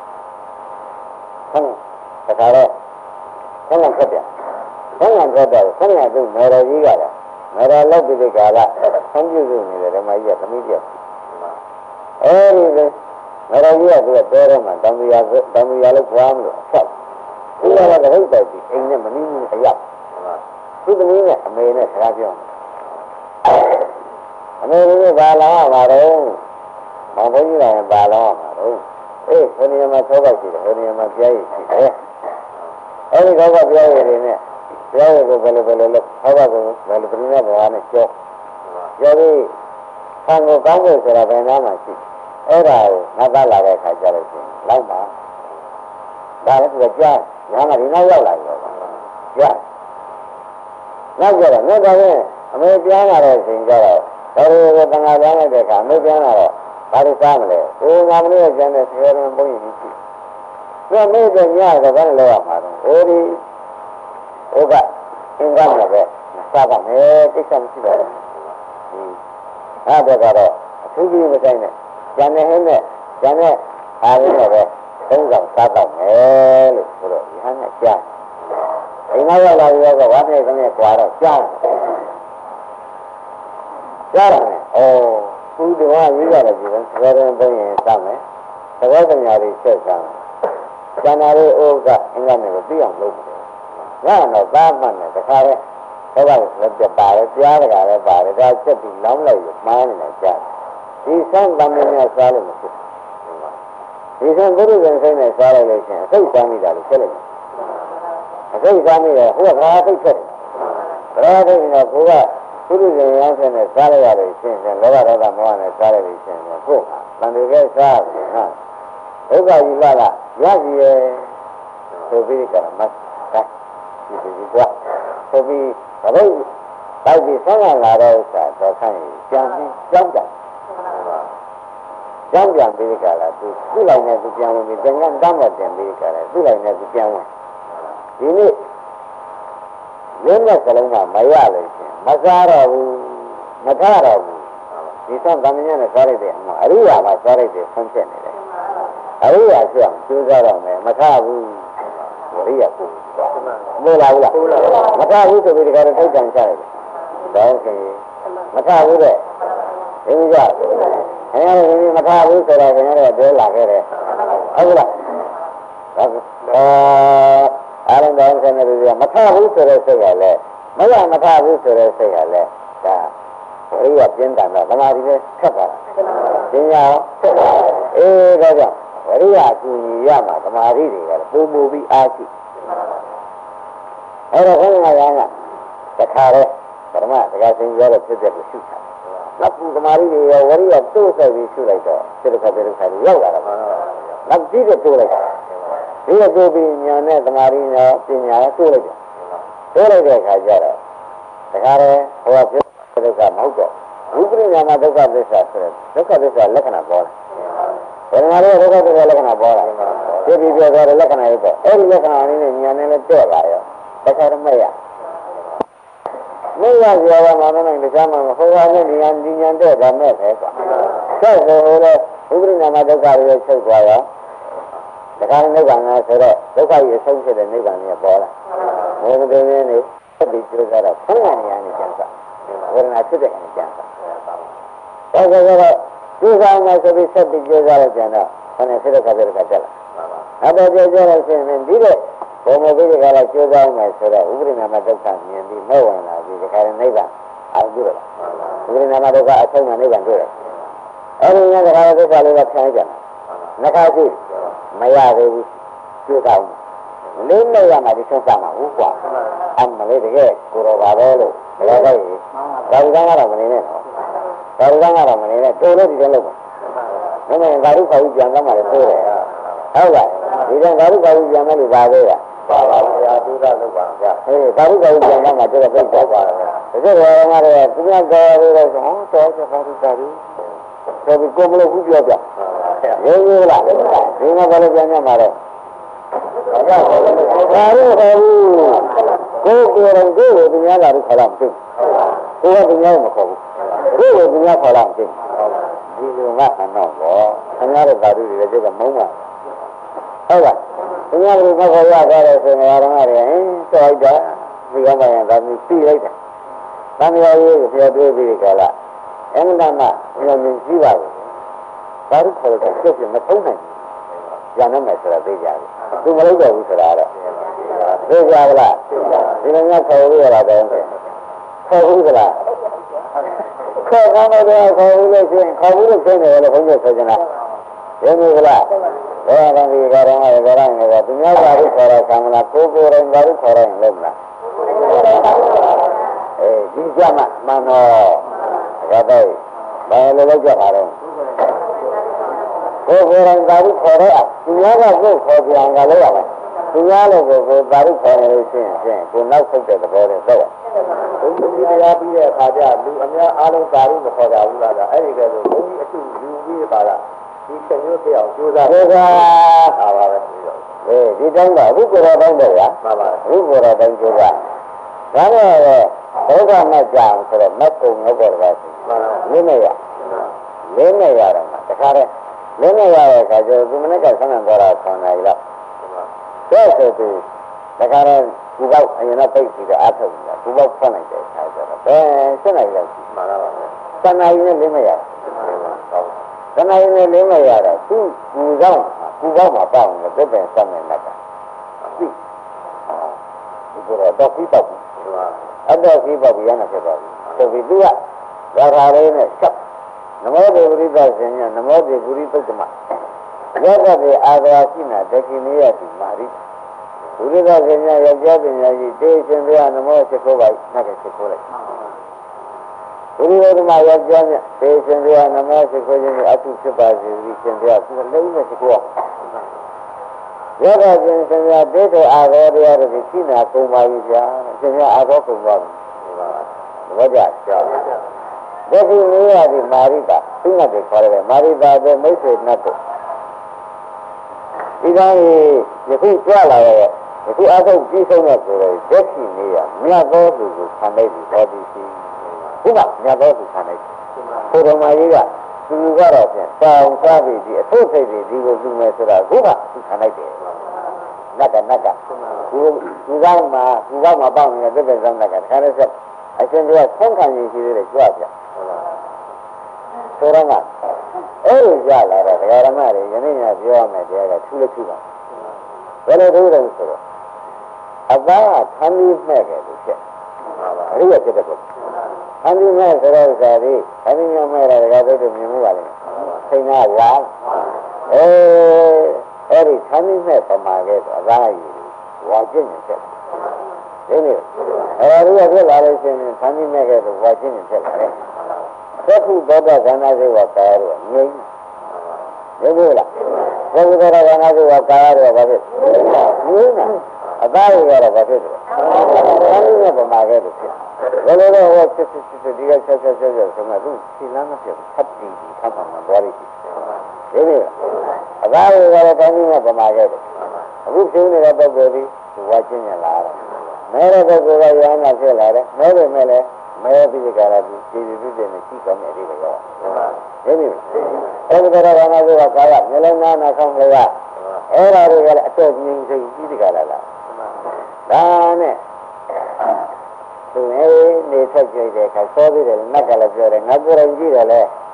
ဟုတ်တခါတော့ဆုံးခံဖက်ပြန်ဆုံးခံဖက်တော့ဆုံးခံသူမေတော်ကြီးကလည်းမေတော်လောက်ပြီးကြလားဆုံးပြုစုနေတယ်ဓမ္မကြီးကသမီးပြအဲဒီလေမေတော်ကြီးကသူကတဲထဲမှာတောင်ပြာတောင်ပြာလို့ခွာမလို့အဆက်ဒီလိုကလည်းပဲဒီအိမ်နဲ့မနည်းနည်းအရောက်သူသမီးနဲ့အမေနဲ့စကားပြောအမေကဘာလာမှာတော့မောင်ဘုန်းကြီးကဘာလာမှာတော့အေးခဏမှသောဘရှိတယ်ခဏမှပြားရည်ရှိတယ်အဲဒီတော့ကပြားရည်တွေနဲ့ပြားရည်ကိုဘယ်လိုဘယ်လိုလဲသောဘကိုဘယ်လိုပြင်းရဘာနဲ့ကြောပြောပြီးဆံကိုကောင်းဖို့ဆိုတာဘယ်နာမှရှိအဲ့ဒါကိုငါသားလာတဲ့ခါကျလို့ရှိရင်လောက်ပါဒါလည်းသူကကြားညာမဒီနောက်ရောက်လာပြီတော့ကြားနောက်ကြတော့နောက်တော့အမေပြန်လာတဲ့အချိန်ကျတော့ဒါတွေကိုတန်ခါပြန်လိုက်တဲ့အခါအမေပြန်လာတော့ဘာလို့စားမလဲဟိုငါမလေးကျန်တဲ့ဆယ်ရင်ပုံရင်ရှိသူကမေးတဲ့ညတော့ဘာလို့လောက်ရမှာတော့ဟိုဒီဟိုကအင်္ဂါမှာပဲစားပါမယ်တိတ်ဆမရှိပါဘူးအဲ့ဒါကတော့အထူးကြီးမဆိုင်နဲ့ကျန်တဲ့ဟင်းနဲ့ကျန်တဲ့အားရင်းနဲ့ပဲသုံးဆောင်စားတော့မယ်လို့ဆိုတော့ဒီဟန်နဲ့ကြားအိမ်နောက်ရောက်လာပြီးတော့ဝါနဲ့ကနေကြွားတော့ကြားကြားတယ်ဩသူတော်ကရေးရတယ်ဒီကသဘောရင်ပုံရင်စားမယ်သဘောပညာတွေဆက်စားမယ်ကျန်တာတွေအိုးကအင်္ဂါနဲ့ကိုသိအောင်လုပ်တယ်ငါတော့သားမှန်တယ်တခါတည်းဘောကလည်းပြပါတယ်ကြားတကာလည်းပါတယ်ဒါချက်ပြီးလောင်းလိုက်ရမှားနေတယ်ကြားဒီဆန်းတမန်နဲ့စားလို့မဖြစ်ဒီဆန်းဘုရုဇဉ်ဆိုင်နဲ့စားလိုက်လို့ရှိရင်အစိတ်စားမိတာလို့ဖြစ်လိုက်တယ်အစိတ်စားမိတယ်ဟိုကဘာစိတ်ဖြစ်တယ်ဘာစိတ်ကကိုကဘုရုဇဉ်ရောင်းဆိုင်နဲ့စားလိုက်ရလို့ရှိရင်လောဘဒေါသမောဟနဲ့စားလိုက်လို့ရှိရင်ကိုယ်ကတန်တွေကစားတယ်ဟာဒုက္ခယူလာလားရစီရဲ့ဆိုပြီးကြမှာဒါဒီဒီကွာဆိုပြီးဘာလို့တိုက်ပြီးဆောင်းလာတော့ဥစ္စာတော့ခိုင်းကြံပြီးကြောင်းကြကြောင်းကြံပြီးကြလားသူသူ့လိုက်နဲ့သူပြန်ဝင်ပြီးတင်ကန်းတမ်းမတင်ပြီးကြတယ်သူ့လိုက်နဲ့သူပြန်ဝင်ဒီနေ့ရင်းတဲ့ကလုံးကမရလို့ရှင်မစားတော့ဘူးမထားတော့ဘူးဒီဆောင်ဗမညနဲ့စားလိုက်တဲ့အမှအရိယာမှာစားလိုက်တဲ့ဆုံးဖြတ်နေတယ်အရိယာဖြစ်အောင်ကြိုးစားတော့မယ်မထားဘူးအရိယာကိုမိုးလာဘူးလားမထားဘူးဆိုပြီးဒီကတော့ထိတ်တန့်ချရတယ်ဒါဆိုရင်မထားဘူးတဲ့ဒီကခင်ဗျားတို့မထားဘူးဆိုတော့ခင်ဗျားတို့ပြောလာခဲ့တယ်ဟုတ်လားဒါအားလုံးတော့ခင်ဗျားတို့မထားဘူးဆိုတဲ့စိတ်ကလည်းမရမထားဘူးဆိုတဲ့စိတ်ကလည်းဒါဝိရိယပြင်းထန်တော့သမာဓိနဲ့ခက်ပါလားပညာအေးဒါကြောင့်ဝိရိယအကူကြီးရမှာသမာဓိတွေကပုံမူပြီးအားရှိအဲ့တော့ခင်ဗျားကတခါတော့ပရမတက္ကသိုလ်ရောဖြစ်တဲ့ကိုရှုတာနောက်ပူသမာဓိတွေရောဝိရိယတိုးဆိုင်ပြီးရှုလိုက်တော့စိတ္တခတ်တဲ့ခါကြီးရောက်လာတာပါနောက်ကြည့်တဲ့တိုးလိုက်ဒီလိုတိုးပြီးညာနဲ့သမာဓိနဲ့ပညာနဲ့တိုးလိုက်တယ်တိုးလိုက်တဲ့အခါကျတော့တခါတည်းဟိုကပြောဒုက္ခမဟုတ်တော့ဝိပရိညာမဒုက္ခသစ္စာဆိုတဲ့ဒုက္ခသစ္စာလက္ခဏာပေါ်လာဘယ်မှာလဲဒုက္ခသစ္စာလက္ခဏာပေါ်လာဒီဒီပြောတဲ့လက္ခဏာရဲ့ပေါ့အဲ့ဒီလက္ခဏာလေးနဲ့ညာနဲ့လည်းတွေ့လာရောတခါတည်းမရမရကြရမှာမနိုင်တရားမှာဟိုကလည်းဉာဏ်ဉာဏ်တဲ့ဒါမဲ့ပဲကွာဆက်ဆိုဟိုလေဥပရိနာမဒုက္ခတွေချုပ်သွားရောတခါနိဗ္ဗာန်ကဆိုတော့ဒုက္ခကြီးအဆုံးဖြစ်တဲ့နိဗ္ဗာန်ကြီးပေါ်လာဘယ်လိုတွေနေဆက်ပြီးကြိုးစားတော့ဆန်းရနေရနေကြံစားဝေဒနာဖြစ်တဲ့အနေကြံစားဒါဆိုတော့ကျိုးစားမှဆိုပြီးဆက်ပြီးကျိုးစားလိုက်ကြတော့ခဏဆက်တဲ့ခါကျတဲ့ခါတက်လာအဲ့ဒါကြိုးစားလို့ရှိရင်ဒီတဲ့ဘုံမပြီးတဲ့ခါလာကျိုးစားမှဆိုတော့ဥပရိနာမဒုက္ခမြင်ပြီးမဲ့ဝင်လာပြီးဒီခါရနိဗ္ဗာန်အောင်ပြုတယ်ဥပရိနာမဒုက္ခအဆုံးမှနိဗ္ဗာန်တွေ့တယ်အဲ့ဒီညကခါရဒုက္ခလေးကဖြန်းကြတယ်နှခါရှိမရသေးဘူးကျိုးစားလေးနဲ့ရမှာဒီဆုံးစားမှာဟုတ်ကွာအမလေးတကယ်ကိုတော်ပါပဲလို့ဘယ်လိုလဲဒါဝိကံကတော့မနေနဲ့နော်ဒါဝိကံကတော့မနေနဲ့တိုးလို့ဒီလိုလုပ်ပါမင်းကဓာတုခေါ်ပြီးပြန်သွားမှလည်းတိုးတယ်ဟုတ်ကဲ့ဒီကဓာတုခေါ်ပြီးပြန်မယ်လို့ပါသေးတာပါပါဗျာသုဒ္ဓလုပ်ပါဗျာဟေးဓာတုခေါ်ပြီးပြန်သွားမှကျတော့ပြတ်သွားပါဗျာတကယ်တော့ငါတို့ကသူများကြော်လို့ဆိုဟောတော်ချက်ပါသူတာဘူးဆိုပြီးကိုမလို့ခုပြောပြရင်းရလားဒီမှာဘာလို့ပြန်ညမှာတော့ဘာလို့ဘာလို့ဟောကိုကိုယ်ကိုယ်ကိုသူများလာလို့ခေါ်လာမသိကိုယ်ကသူများမခေါ်ဘူးကိုယ်ကိုသူများခေါ်လာမသိဒီလိုငါအနောက်တော့ခင်ဗျားတို့ဓာတုတွေလည်းကျတော့မုန်းပါဟုတ်ပါခင်ဗျားတို့မခေါ်ရသွားတယ်ဆိုရင်တော့ငါတွေအင်းတော်လိုက်တာဒီကမှရင်ဒါမျိုးပြီးလိုက်တာသံဃာရေးကိုဖျက်တွေးပြီးကြလားအမှန်တမ်းမှဘယ်လိုကြီးပါ့ဓာတုခေါ်တော့ကျုပ်ပြမထုံးနိုင်ဘူးညာနဲ့မယ်ဆိုတာသိကြတယ်သူမလုပ်တော့ဘူးဆိုတာတော့သိကြပါလားဒီလိုမျိုးခေါ်လို့ရတာတော့ခေါ်ဘူးကလားခေါ်ကောင်းတော့ခေါ်ဘူးလို့ရှိရင်ခေါ်ဘူးလို့ဖြစ်နေတယ်လို့ဘုန်းကြီးဆိုကြတာရင်းဘူးကလားဘယ်ကောင်ဒီကောင်ကလည်းကြောင်းနေတော့သူများဘာလို့ခေါ်တာဆံမလားကိုကိုရင်ဘာလို့ခေါ်ရင်လုံးမလားအဲဒီကြမှာမနောဒါတော့ဘယ်လိုလုပ်ကြပါတော့ကိုကိုရင်ဘာလို့ခေါ်ရအောင်သူများကကိုခေါ်ပြန်ကလေးရမယ်သူများလည်းကိုကိုဘာလို့ခေါ်နေလို့ရှိရင်ဖြင့်ကိုနောက်ဆုတ်တဲ့သဘောနဲ့တော့ဘုန်းကြီးတရားပြီးတဲ့အခါကျလူအများအားလုံးသာလို့မခေါ်ကြဘူးလားအဲ့ဒီကဲဆိုဘုန်းကြီးအထုလူပြီးပါလားဒီချက်မျိုးပြအောင်ကြိုးစားကြိုးစားပါပါပဲအေးဒီတိုင်းတော့အခုကိုယ်တော်တိုင်းတော့ရပါပါအခုကိုယ်တော်တိုင်းကြိုးစားဒါနဲ့ဘုရားနဲ့ကြောင်ဆိုတော့မတ်ကုံငေါ့ပေါ်ပါစီလင်းနေရလင်းနေရတော့မှတခါတည်းလင်းနေရတဲ့အခါကျတော့ဒီမနေ့ကဆန်းဆန်းသွားတာခေါင်းနိုင်လောက်ဒါဆိုသူတခါတည်းဒီဘောက်အရင်တော့ပိတ်ပြီးတော့အားထုတ်နေတာဒီဘောက်ဖွင့်လိုက်တဲ့အခါကျတော့ဘယ်စက်နိုင်လောက်ရှိမှန်ပါပါစံနိုင်နဲ့လင်းမရစံနိုင်နဲ့လင်းမရတော့သူ့ကူကောင်းကူကောင်းမှာပေါအောင်လို့ပြည့်စံနေတတ်တာပြီဒီကတော့တော့ပြီးတော့အဲ့တော့ပြီးပါပြီရမှာဖြစ်ပါပြီဆိုပြီးသူကဒါခါလေးနဲ့ချက်နမောဒေဝိသရှင်ညနမောဒေဝိသုတ္တမယောဂတိအာဃာရှိနာဒခိနိယတိမာရိဘုရားရှင်ညယောက်ျားပညာရှိတေရှင်ဘုရားနမောရှိခိုးပါနတ်ကရှိခိုးလိုက်ဘုရားဓမ္မယောက်ျားမြတ်တေရှင်ဘုရားနမောရှိခိုးခြင်းအထုဖြစ်ပါစေဒီရှင်ဘုရားသူလည်းနဲ့ရှိခိုးအောင်ယောဂရှင်ရှင်ဘုရားတေတော်အာဃာတရားတွေရှိနာကုန်ပါပြီဗျာရှင်ဘုရားအာဃာကုန်ပါပြီဘောကြကြောက်ဒခိနိယတိမာရိတာသူ့နဲ့ခေါ်တယ်မာရိတာတဲ့မိတ်ဆွေနတ်တို့ဒီကောင်ယခုကြွလာရဲ့ယခုအထုတ်ပြီးဆုံးတဲ့ဆိုတော့ဒခိနိယမြတ်သောသူကိုခံလိုက်ပြီးဟောဒီရှိဟုတ်ပါမြတ်သောသူခံလိုက်ဘုရားမကြီးကသူကတော့ဖြင့်တောင်းစားပြီးဒီအထုတ်စိတ်တွေဒီကိုသူမယ်ဆိုတာခုကသူခံလိုက်တယ်နတ်ကနတ်ကသူသူကမှသူကမှပေါက်နေတဲ့ပြည့်စုံတဲ့ကတခါတည်းဆက်အရှင်တို့ကဆုံးခံရရှိသေးတယ်ကြွပြဆိုတော့ကအဲ့လိုကြလာတော့ဒကာရမတွေယနေ့ညပြောရမယ်တရားကထူးလက်ထူးပါဘယ်လိုထူးတယ်ဆိုတော့အသားကသံပြီးမဲ့တယ်လို့ဖြစ်အရိယဖြစ်တဲ့ပုဂ္ဂိုလ်သံပြီးမဲ့ဆိုတော့ဇာတိသံပြီးမဲ့တာဒကာတို့မြင်မှုပါလိမ့်မယ်စိတ်နာလာအဲအဲ့ဒီသံပြီးမဲ့ပမာခဲ့ဆိုအသားရည်ဝါကျင့်နေဖြစ်ဒီနေ့အဲ့ဒီရဖြစ်လာလို့ရှိရင်သံပြီးမဲ့ခဲ့ဆိုဝါကျင့်နေဖြစ်လာတယ်သက္ခုသောတာခန္ဓာစေဝကာယရောငြိမ်းငြိမ်းဘူးလားသက္ခုသောတာခန္ဓာစေဝကာယရောဘာဖြစ်ငြိမ်းတာအသားရတော့ဘာဖြစ်လဲသံဃာနဲ့ပမာခဲ့လို့ဖြစ်ဘယ်လိုလဲဟောစစ်စစ်စစ်ဒီကဆက်ဆက်ဆက်ဆက်ဆိုမှသူရှင်းလမ်းမဖြစ်ဘူးသတ်တည်ပြီးသတ်မှန်သွားလိမ့်မယ်ဒီနေ့အသားရတော့သံဃာနဲ့ပမာခဲ့တယ်အခုရှင်းနေတဲ့ပုဂ္ဂိုလ်ဒီသူဝါကျင်းရလာတယ်မဲတဲ့ပုဂ္ဂိုလ်ကရောင်းတာဖြစ်လာတယ်မဲတယ်မဲလဲမဲပြီးကြတာဒီဒီဒီဒီနဲ့ရှိကောင်းတဲ့အိဗေရောဒီနေ့အဲဒီကတော့ဘာမှဆိုတော့ကာယမျက်လုံးနာနာဆောင်လေကအဲ့ဒါတွေကလည်းအတော့ငြိမ်စိတ်ကြီးတကလားလားဒါနဲ့သူနေနေထွက်ကြတဲ့အခါစောသေးတယ်နတ်ကလည်းပြောတယ်ငါကိုယ်တိုင်ကြည့်တယ်လေမ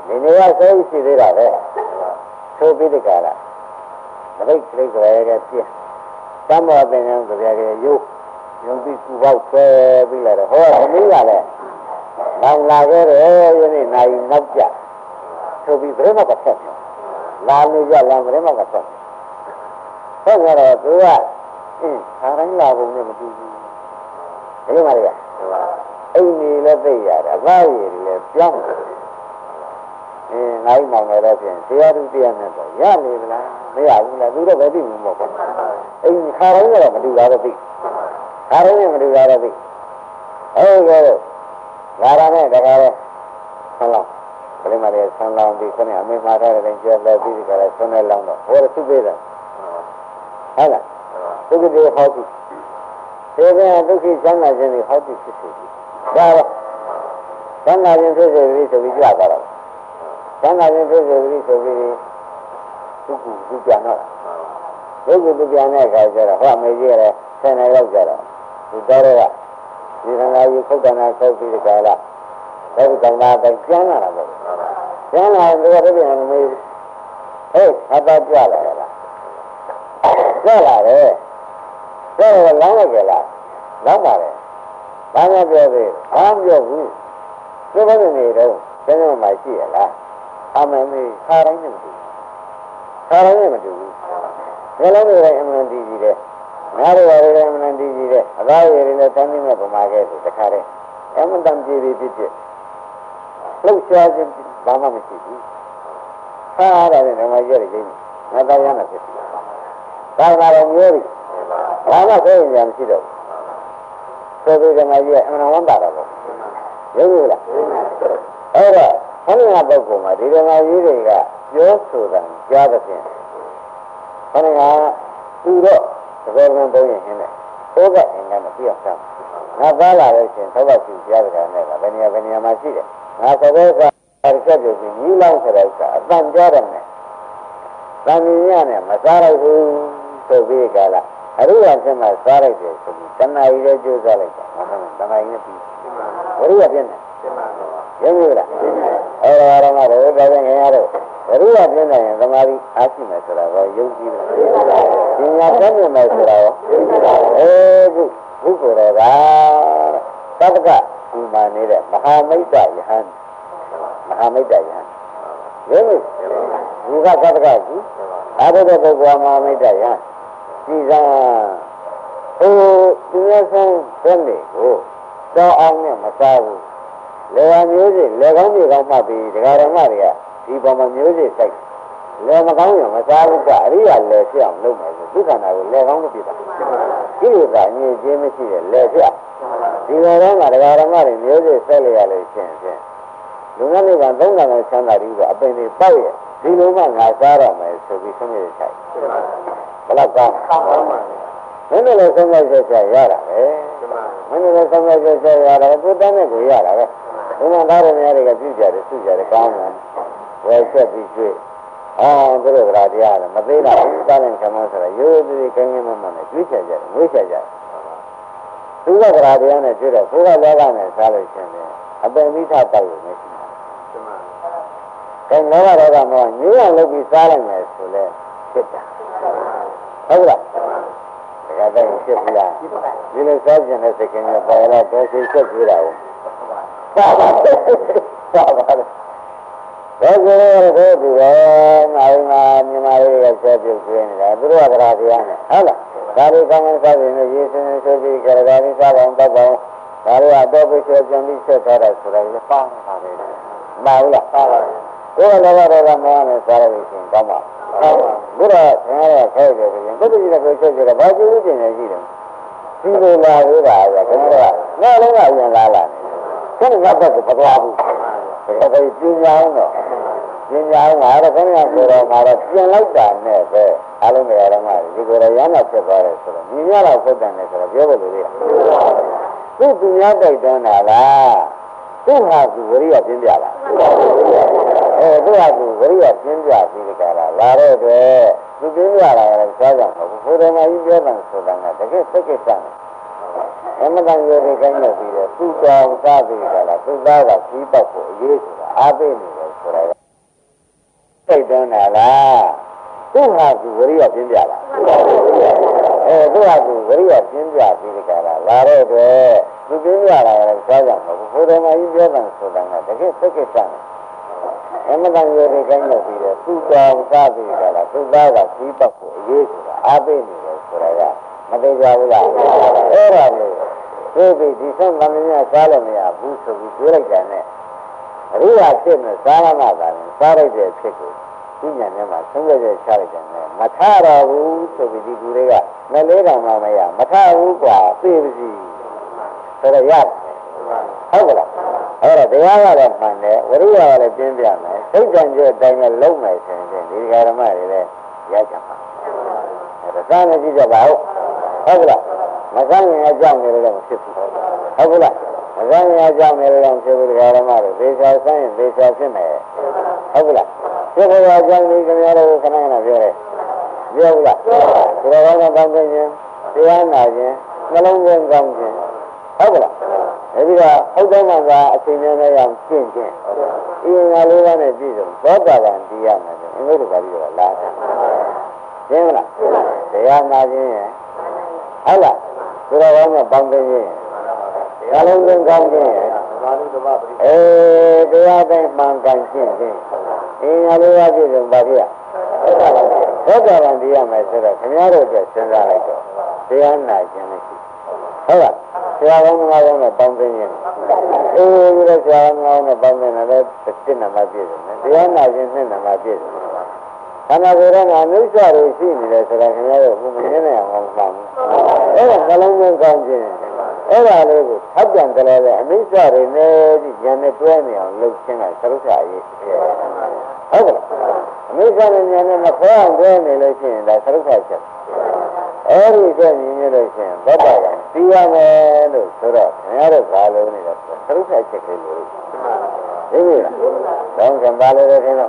ဒီနေ့ကဆိုရှိသေးတာပဲဆိုပြီးဒီကလာမလိုက်ကြိတ်ကြရဲကပြတမ်းမောတင်ရင်ကြရဲကရုပ်ယုံပြီးကူပေါက်ဆွဲပြီးလာတော့ဟောဒီနေ့ကလည်းနောင်လာခဲ့တယ်ယနေ့နိုင်နောက်ကြဆိုပြီးဘယ်မှမဆက်ဘူးလာနေကြလာဘယ်မှမဆက်ဘူးဟုတ်ကြတော့သူကအင်းခါတိုင်းလာပုံနဲ့မတူဘူးဒီလိုမှလေအိမ်နေလည်းသိရတယ်အသားရည်လည်းပြောင်းတယ်အင်းနိုင်မောင်လည်းတော့ပြင်တရားသူတရားနဲ့တော့ရနေဗလားမရဘူးလားသူတော့ပဲသိဘူးမဟုတ်ဘူးအိမ်ခါတိုင်းကတော့မတူတာတော့သိခါတိုင်းမတူတာတော့သိဟုတ်ကဲ့လာရမယ်တခါလဲဆန်းလောင်းဘယ်မှာလဲဆန်းလောင်းဒီခနဲ့အမေမှာထားတဲ့ကျဲလဲပြီးဒီကလည်းဆွနဲ့လောင်းတော့ဟိုသူ့ပေးတယ်ဟုတ်လားသူကဒီဟောပြီဒီကဒုက္ခိချမ်းသာခြင်းတွေဟောပြီဖြစ်စီဒါတော့ချမ်းသာခြင်းဖြစ်စေပြီဆိုပြီးကြွတာတော့ချမ်းသာခြင်းဖြစ်စေပြီဆိုပြီးသူကသူပြန်တော့သူကသူပြန်တဲ့အခါကျတော့ဟောမေကြီးရတယ်ဆယ်နှစ်လောက်ကြတော့ဒီတော်တော့ဒီကလာယူခုတ်တနာခုတ်ပြီးဒီကလာဘယ်ကံလာတိုင်းကျန်းလာတာပေါ့ကျန်းလာတော့ဒီပြန်မေးဟေးအတော့ကြလာလားကြလာတယ်ကြတော့လောင်းလိုက်ကြလားလောင်းပါတယ်ဘာမှပြောသေးဘာမှပြောဘူးသူဘယ်နေတော့ကျန်းကျန်းမှရှိရလားအမေမေခါတိုင်းနဲ့မတူခါတိုင်းနဲ့မတူဘူးဘယ်လိုလဲအမှန်တည်ကြည့်တယ်ငါတို့ရယ်အမှန်တည်ကြည့်တယ်အသားရည်လည်းတန်းနေမဲ့ပမာခဲ့တယ်တခါတည်းအမှန်တန်ကြည့်ပြီးဖြစ်ဖြစ်လှုပ်ရှားခြင်းဘာမှမရှိဘူးခါရတယ်ဓမ္မကြီးရည်ကြီးငါသားရမ်းဖြစ်တယ်သာသနာတော်မျိုးကြီးဘာမှဆိုရင်ညာမရှိတော့ဆိုပြီးဓမ္မကြီးကအမှန်ဝမ်းတာတော့ရုပ်ရည်လားအဲ့တော့ဆန္ဒပုဂ္ဂိုလ်မှာဒီဓမ္မကြီးတွေကပြောဆိုတာကြားတဲ့ဖြင့်ခဏကသူတော့သဘောကံသုံးရင်ဟင်းတယ်ဩဘအင်္ဂါမပြည့်အောင်ငါသားလာလို့ရှင်သောဘရှိကြားတဲ့ကံနဲ့ကဘယ်နေရာဘယ်နေရာမှာရှိတယ်ငါသဘောကအဲ့ဒီချက်ပြုပြီးမိလောင်းဆိုတဲ့ဥစ္စာအတန်ကြားတယ်နဲ့သံဉာဏ်နဲ့မစားလိုက်ဘူးဆိုပြီးကြလားအရိယာဖြစ်မှစားလိုက်တယ်ဆိုပြီးတဏှာကြီးလည်းကျိုးစားလိုက်တာမဟုတ်ဘူးတဏှာကြီးနဲ့ပြီးဝရိယပြင်းတယ်ရင်းလို့လားအဲ့ဒါရမတော့ဒါကြောင့်ငင်ရတော့ဝရိယပြင်းတယ်ရင်သမာဓိအားရှိမယ်ဆိုတာတော့ယုံကြည်တယ်ပညာတတ်မြင်မယ်ဆိုတာရောအဲဒီဘုကိုယ်တော်ကသတ္တကဒီမှာနေတဲ့မဟာမိတ်တယဟန်မဟာမိတ်တယဟန်ရင်းလို့ဘုရားသတ္တကကြီးအာဘုဒ္ဓပုဂ္ဂိုလ်မဟာမိတ်တယဟန်ဒီကဟိုသူများဆုံးဘယ်နေကိုတောင်းအောင်နဲ့မစားဘူးလေဝမျိုးစိလေကောင်းမြေကောင်းမှပြီးဒကာရမတွေကဒီပေါ်မှာမျိုးစိစိုက်လေမကောင်းရင်မစားဘူးကအရိယာလေဖြစ်အောင်လုပ်မယ်ဆိုဒုက္ခနာကိုလေကောင်းလို့ပြတာဒီလိုကအငြင်းချင်းမရှိတဲ့လေဖြစ်ဒီလိုတော့ကဒကာရမတွေမျိုးစိစိုက်လိုက်ရလို့ရှင်းရှင်းလူငယ်တွေကသုံးကံနဲ့ချမ်းသာပြီးတော့အပင်တွေပေါက်ရဲ့ဒီလိုမှငါစားတော့မယ်ဆိုပြီးဆုံးဖြတ်ချက်ဘယ်တော့ကောင်းကောင်းပါမှာမင်းတို့လည်းဆုံးဖြတ်ချက်ရတာပဲမင်းတို့လည်းဆုံးဖြတ်ချက်ရတာကိုတန်းနဲ့ကိုရတာပဲဘုရားသားတော်များတွေကပြုကြတယ်ပြုကြတယ်ကောင်းတယ်ဝယ်ချက်ပြီးကျွေးအော်သူတို့ကတရားတယ်မသေးတာဘူးတားတယ်ခမောဆိုတာရိုးသေးသေးကင်းကင်းမမှန်နဲ့ကျွေးချက်ကြတယ်ငွေချက်ကြတယ်သူကတရားနဲ့ကျွေးတော့ဘုရားလောကနဲ့စားလို့ရှင်တယ်အပင်မိထတောက်လို့မရှိဘူးကဲလောကတော့ကမောညင်းအောင်လုပ်ပြီးစားလိုက်မယ်ဆိုလဲဖြစ်တာဟုတ်လားဒါကတည်းကဖြစ်ပြီလားဒီလိုစားခြင်းနဲ့စိတ်ကင်းရပါလားတော့စိတ်ဆက်ကြည့်တာဟုတ်စားပါစားပါဒါဆိုတော့ဒီကနိုင်မှာမြန်မာရေးကဆက်ပြုတ်ပြနေတာသူတို့ကတရားတရားနဲ့ဟုတ်လားဒါလေးကောင်းကောင်းစားရင်ရေးစင်းဆိုပြီးကြရတာလေးစားပါအောင်တောက်ပါအောင်ဒါတို့ကတော့ပြည့်စုံကြံပြီးဆက်ထားတာဆိုတော့လည်းပါနေတာပဲမဟုတ်လားပါပါကိုယ်လည်းတော့မောနဲ့စားရလို့ရှိရင်ကောင်းပါဟုတ်ပါဘုရားဆရာကခိုးတယ်ဆိုရင်ဘုဒ္ဓကြီးကပြောချက်ကြတာဘာကျိုးကျင်နေရှိတယ်ဒီလိုလာလို့ပါကခင်ဗျားကငါလုံးကအရင်လာလာနေခဏငါဘက်ကမသွားဘူးဒါပေမဲ့ပြင်းညာအောင်တော့ပြင်းညာအောင်ငါတော့ခင်ဗျားဆိုတော့ငါတော့ပြင်လိုက်တာနဲ့ပဲအားလုံးတရားဓမ္မတွေဒီကိုယ်ရရမ်းဖြစ်သွားတယ်ဆိုတော့မြင်ရတော့ဖွတ်တယ်ဆိုတော့ပြောဖို့လိုသေးတယ်သူ့သူများတိုက်တွန်းတာလားသူ့ဟာသူဝရိယပြင်းပြလားအဲသူ့ဟာသူဝရိယပြင်းပြပြီးကြတာလာတော့တဲ့သူပြင်းပြလာတယ်စားကြမှာဘုရားမကြီးပြောတယ်ဆိုတာကတကယ်စိတ်ကိစ္စနဲ့အမှန်တန်ရည်ကိုင်းနေပြီးတော့သူ့တော်စားပြီးကြတာသူ့သားကကြီးပေါက်ဖို့အရေးဆိုတာအားပေးနေတယ်ဆိုတော့စိတ်တွန်းတာလားသူဟာသူဝရိယပြင်းပြတာအဲသူဟာသူဝရိယပြင်းပြပြီးဒီကလာလာတဲ့အတွက်သူပြင်းပြလာတယ်စားကြမှာဘုရားမကြီးပြောတယ်ဆိုတာကတကယ်သိကိစ္စနဲ့အမှန်တန်ရတဲ့ကိုင်းလို့ပြီးတယ်သူတော်စားပြီးကြလားသူသားကကြီးပတ်ဖို့အရေးဆိုတာအားပေးနေတယ်ဆိုတာကမသိကြဘူးလားအဲ့ဒါမျိုးဒီဒီဒီဆုံးမင်းများစားလို့မရဘူးဆိုပြီးပြောလိုက်တယ်နဲ့အရိယာဖြစ်နေစားရမှသာလေစားလိုက်တဲ့ဖြစ်ကိုဒီညနေမှာသုံးရတဲ့ချလိုက်တယ်နဲ့မထတော့ဘူးဆိုပြီးဒီကူတွေကမလေးတောင်မှမရမထဘူးกว่าပြေးပါစီဆိုတော့ရတယ်ဟုတ်ကလားအဲ့တော့တရားကလည်းမှန်တယ်ဝရိယကလည်းပြင်းပြမယ်စိတ်တန်ကြတဲ့အတိုင်းနဲ့လုံးမယ်ဆိုရင်ဒီဓမ္မတွေလည်းရကြမှာအဲ့ဒါစားနေကြည့်ကြပါဦးဟုတ်ကလားမကန်းရင်အကြောင်းတွေလည်းမဖြစ်ဘူးဟုတ်ကလားမကန်းရင်အကြောင်းတွေလည်းမဖြစ်ဘူးဓမ္မတွေသေချာဆိုင်ရင်သေချာဖြစ်မယ်ဟုတ်ကလားဒီဘဝအကြောင်းကြီးခင်ဗျားတို့ခဏခဏပြောတယ်ပြောဘူးလားဒီဘဝကတောင်းခြင်းတရားနာခြင်းနှလုံးသွင်းကောင်းခြင်းဟုတ်ကလားဒါပြီးတော့ဟုတ်တယ်မှသာအချိန်များများအောင်ကျင့်ခြင်းအင်းငါလေးပါးနဲ့ပြည့်စုံသောတာပန်တရားမယ်အင်္ဂုတ္တပါဠိတော်လာတယ်ရှင်းမလားတရားနာခြင်းရဲ့ဟုတ်လားဒီဘဝကတောင်းခြင်းရဲ့နှလုံးသွင်းကောင်းခြင်းရဲ့အေးတရားတိုင်းမှန်ကန်ကျင့်ခြင်းအင်းငါလေးပါးပြည့်စုံပါဗျာသောတာပန်တရားမယ်ဆိုတော့ခင်ဗျားတို့အတွက်စဉ်းစားလိုက်တော့တရားနာခြင်းမရှိဟုတ်လားဆရာကောင်းငါကောင်းနဲ့ပေါင်းသိရင်အေးပြီးတော့ဆရာကောင်းငါကောင်းနဲ့ပေါင်းသိရင်လည်းတစ်နံပါတ်ပြည့်စုံတယ်တရားနာခြင်းနှစ်နံပါတ်ပြည့်စုံတယ်ခန္ဓာကိုယ်ရဲ့အနိစ္စတွေရှိနေတယ်ဆိုတာခင်ဗျားတို့ဘုမင်းနဲ့အောင်မှန်ဘူးအဲ့ဒါနှလုံးသွင်းကောင်းခြင်းအဲ့ဒါလေးကိုဟပ်ပြန်ကြလဲလေအနိစ္စတွေနဲ့ဒီဉာဏ်နဲ့တွဲနေအောင်လုပ်ခြင်းကသရုပ်စာရေးဟုတ်ကဲ့အနိစ္စနဲ့ဉာဏ်နဲ့မခွဲအောင်တွဲနေလို့ရှိရင်ဒါသရုပ်စာချက်အဲ့ဒီကမြင်ရလို့ရှိရင်ဘောတာကသိရမယ်လို့ဆိုတော့ခင်ဗျားတို့ဘာလို့နေလဲသရုပ်စာချက်ကလေးလို့သိပြီလားတောင်းကံပါလေတဲ့ခင်ဗျာ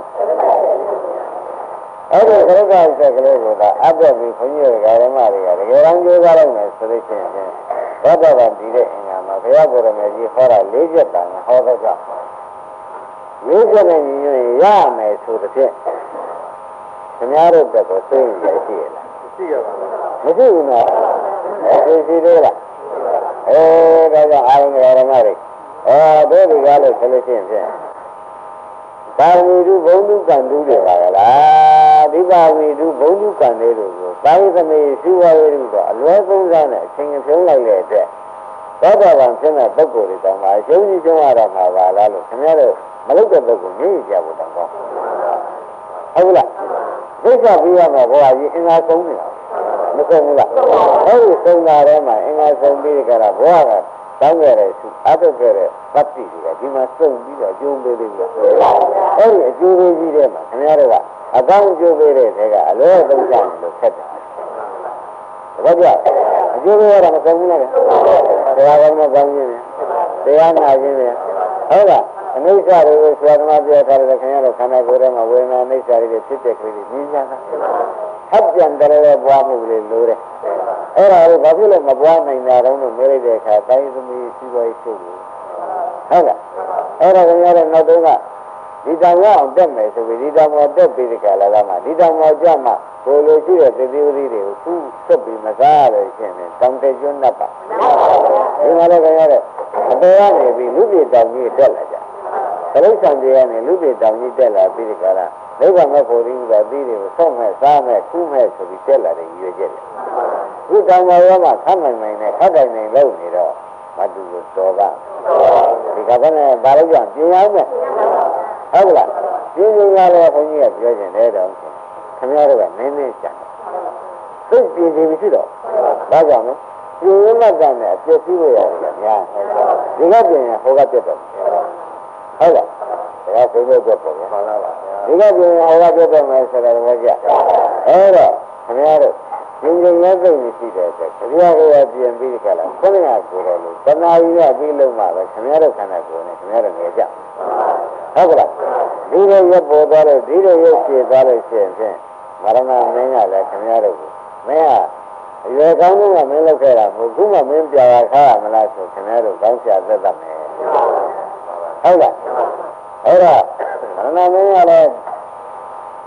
အဲ့ဒီသရုပ်စာချက်ကလေးကိုဒါအပ်တဲ့ပြီးခွန်ကြီးတွေကဓမ္မတွေကတကယ်တမ်းကြိုးစားလိုက်မယ်ဆိုလို့ရှိရင်ဘောတာကဒီတဲ့အင်္ဂါမှာဘုရားကိုယ်တော်မြတ်ကြီးဟောတာလေးချက်တန်ဟောတော့ကြောင့်လေးချက်နဲ့ညီညွတ်ရမယ်ဆိုတဲ့ဖြင့်ခင်ဗျားတို့တက်ကိုသိရရှိရလားရှိရပါဘူးမရှိဘူးနော်အဲရှိသေးလားအဲဒါကြောင့်အာရုံဓမ္မတွေအော်တို့ဒီကားလို့ဆိုလို့ရှိရင်ဖြင့်ပါရမီတုဘုံတုကံတုတွေပါကလားဒီပါရမီတုဘုံတုကံတွေတို့ကိုပါဠိသမီးရှိဝါရေးတို့တော့အလွဲသုံးစားနဲ့အချိန်ဖြုံးလိုက်တဲ့အတွက်သောတာပန်ဖြစ်တဲ့ပုဂ္ဂိုလ်တွေတောင်မှအကျုံးကြီးကျုံးရတာမှာပါလားလို့ခင်ဗျားတို့မလုပ်တဲ့ပုဂ္ဂိုလ်မြင်ကြဖို့တောင်ကောင်းဟုတ်လားဒိဋ္ဌာပြီးရမှာဘဝကြီးအင်္ဂါဆုံးနေတာမဆုံးဘူးလားအဲဒီဆုံးတာထဲမှာအင်္ဂါဆုံးပြီးကြတာဘဝကတောင်းရတဲ့သူအတုခဲ့တဲ့ပတ္တိတွေကဒီမှာစုံပြီးတော့အကျိုးပေးလိမ့်မယ်အဲဒီအကျိုးပေးကြီးထဲမှာခင်ဗျားတို့ကအကောင်းအကျိုးပေးတဲ့ထဲကအလွဲသုံးချနေလို့ခက်တယ်ဒါကြောင့်အကျိုးပေးရတာမဆုံးဘူးလားတရားကောင်းနဲ့ကောင်းခြင်းတရားနာခြင်းပဲဟုတ်လားအနိစ္စတွေကိုဆရာသမားပြောထားတဲ့ခင်ဗျားတို့ခန္ဓာကိုယ်ထဲမှာဝေဒနာအနိစ္စတွေဖြစ်တဲ့ကလေးတွေမြင်ကြတာဟပ်ပြန်တယ်လည်းပွားမှုလေးလိုတယ်အဲ့ဒါကိုဘာဖြစ်လို့မပွားနိုင်တာတော့လို့မေးလိုက်တဲ့အခါတိုင်းသမီးစီးပွားရေးချုပ်လို့ဟုတ်လားအဲ့ဒါခင်ဗျားတို့နောက်တော့ကဒီတောင်ရအောင်တက်မယ်ဆိုပြီးဒီတောင်ပေါ်တက်ပြီးဒီကလာကမှဒီတောင်ပေါ်ကြမှာကိုလိုရှိတဲ့သေသေးသေးတွေကိုသူ့ဆက်ပြီးမစားရလို့ရှင်တောင်တက်ကျွန်းတ်ပါဒီမှာလည်းခင်ဗျားတို့အပေရနေပြီးလူပြည်တောင်ကြီးတက်လာကြသရုပ်ဆောင်တွေကနေလူပြည်တောင်ကြီးတက်လာပြီးဒီကလာဒုက္ခမဲ့ဖို့ဒီကပြီးတွေကိုဆောက်မဲ့စားမဲ့ခုမဲ့ဆိုပြီးတက်လာတဲ့ရွေးချက်တယ်ဒီတောင်ပေါ်မှာခတ်နိုင်နိုင်နဲ့ခတ်နိုင်နိုင်လို့နေတော့မတူလို့တော်ကဒီကဘနဲ့ဘာလို့ကြောင့်ပြင်ရအောင်ဟုတ်လားပြင်ပြင်ရတော့ဘုန်းကြီးကပြောခြင်းတဲ့တော့ခင်ဗျားတို့ကနင်းနေကြတယ်သိပြင်ပြင်မရှိတော့ဘာကြောင့်လဲပြင်ရမှတ်တယ်နဲ့အပြည့်စည်းလို့ရတယ်များဒီကပြင်ရင်ဟိုကပြတ်တော့ဟုတ်လားဒါကဘုန်းကြီးပြောပေါ်မှန်လားပါဒီကပြင်ဟိုကပြတ်တော့မယ်ဆိုတာလည်းကြအဲ့တော့ခင်ဗျားတို့ဒီလိုလည်းသိမရှိတဲ့အတွက်ခင်ဗျားတို့ကပြင်ပြီးကြလားခொနည်းကိုယ်တော်လို့တဏှာကြီးကပြီးလုံးမှာပဲခင်ဗျားတို့ခန္ဓာကိုယ်နဲ့ခင်ဗျားတို့နေကြဟုတ်ကလားဒီလိုရပေါ်သွားလို့ဒီလိုရရှည်သွားလို့ရှိရင်ဖြင့်မရဏမင်းကလည်းခင်ဗျားတို့ကိုမင်းကအရွယ်ကောင်းတော့မင်းလောက်ခဲ့တာမဟုတ်ဘူးမှမင်းပြာခါရမလားဆိုခင်ဗျားတို့ကောင်းချသက်သက်မယ်ဟုတ်လားအဲ့တော့မရဏမင်းကလည်း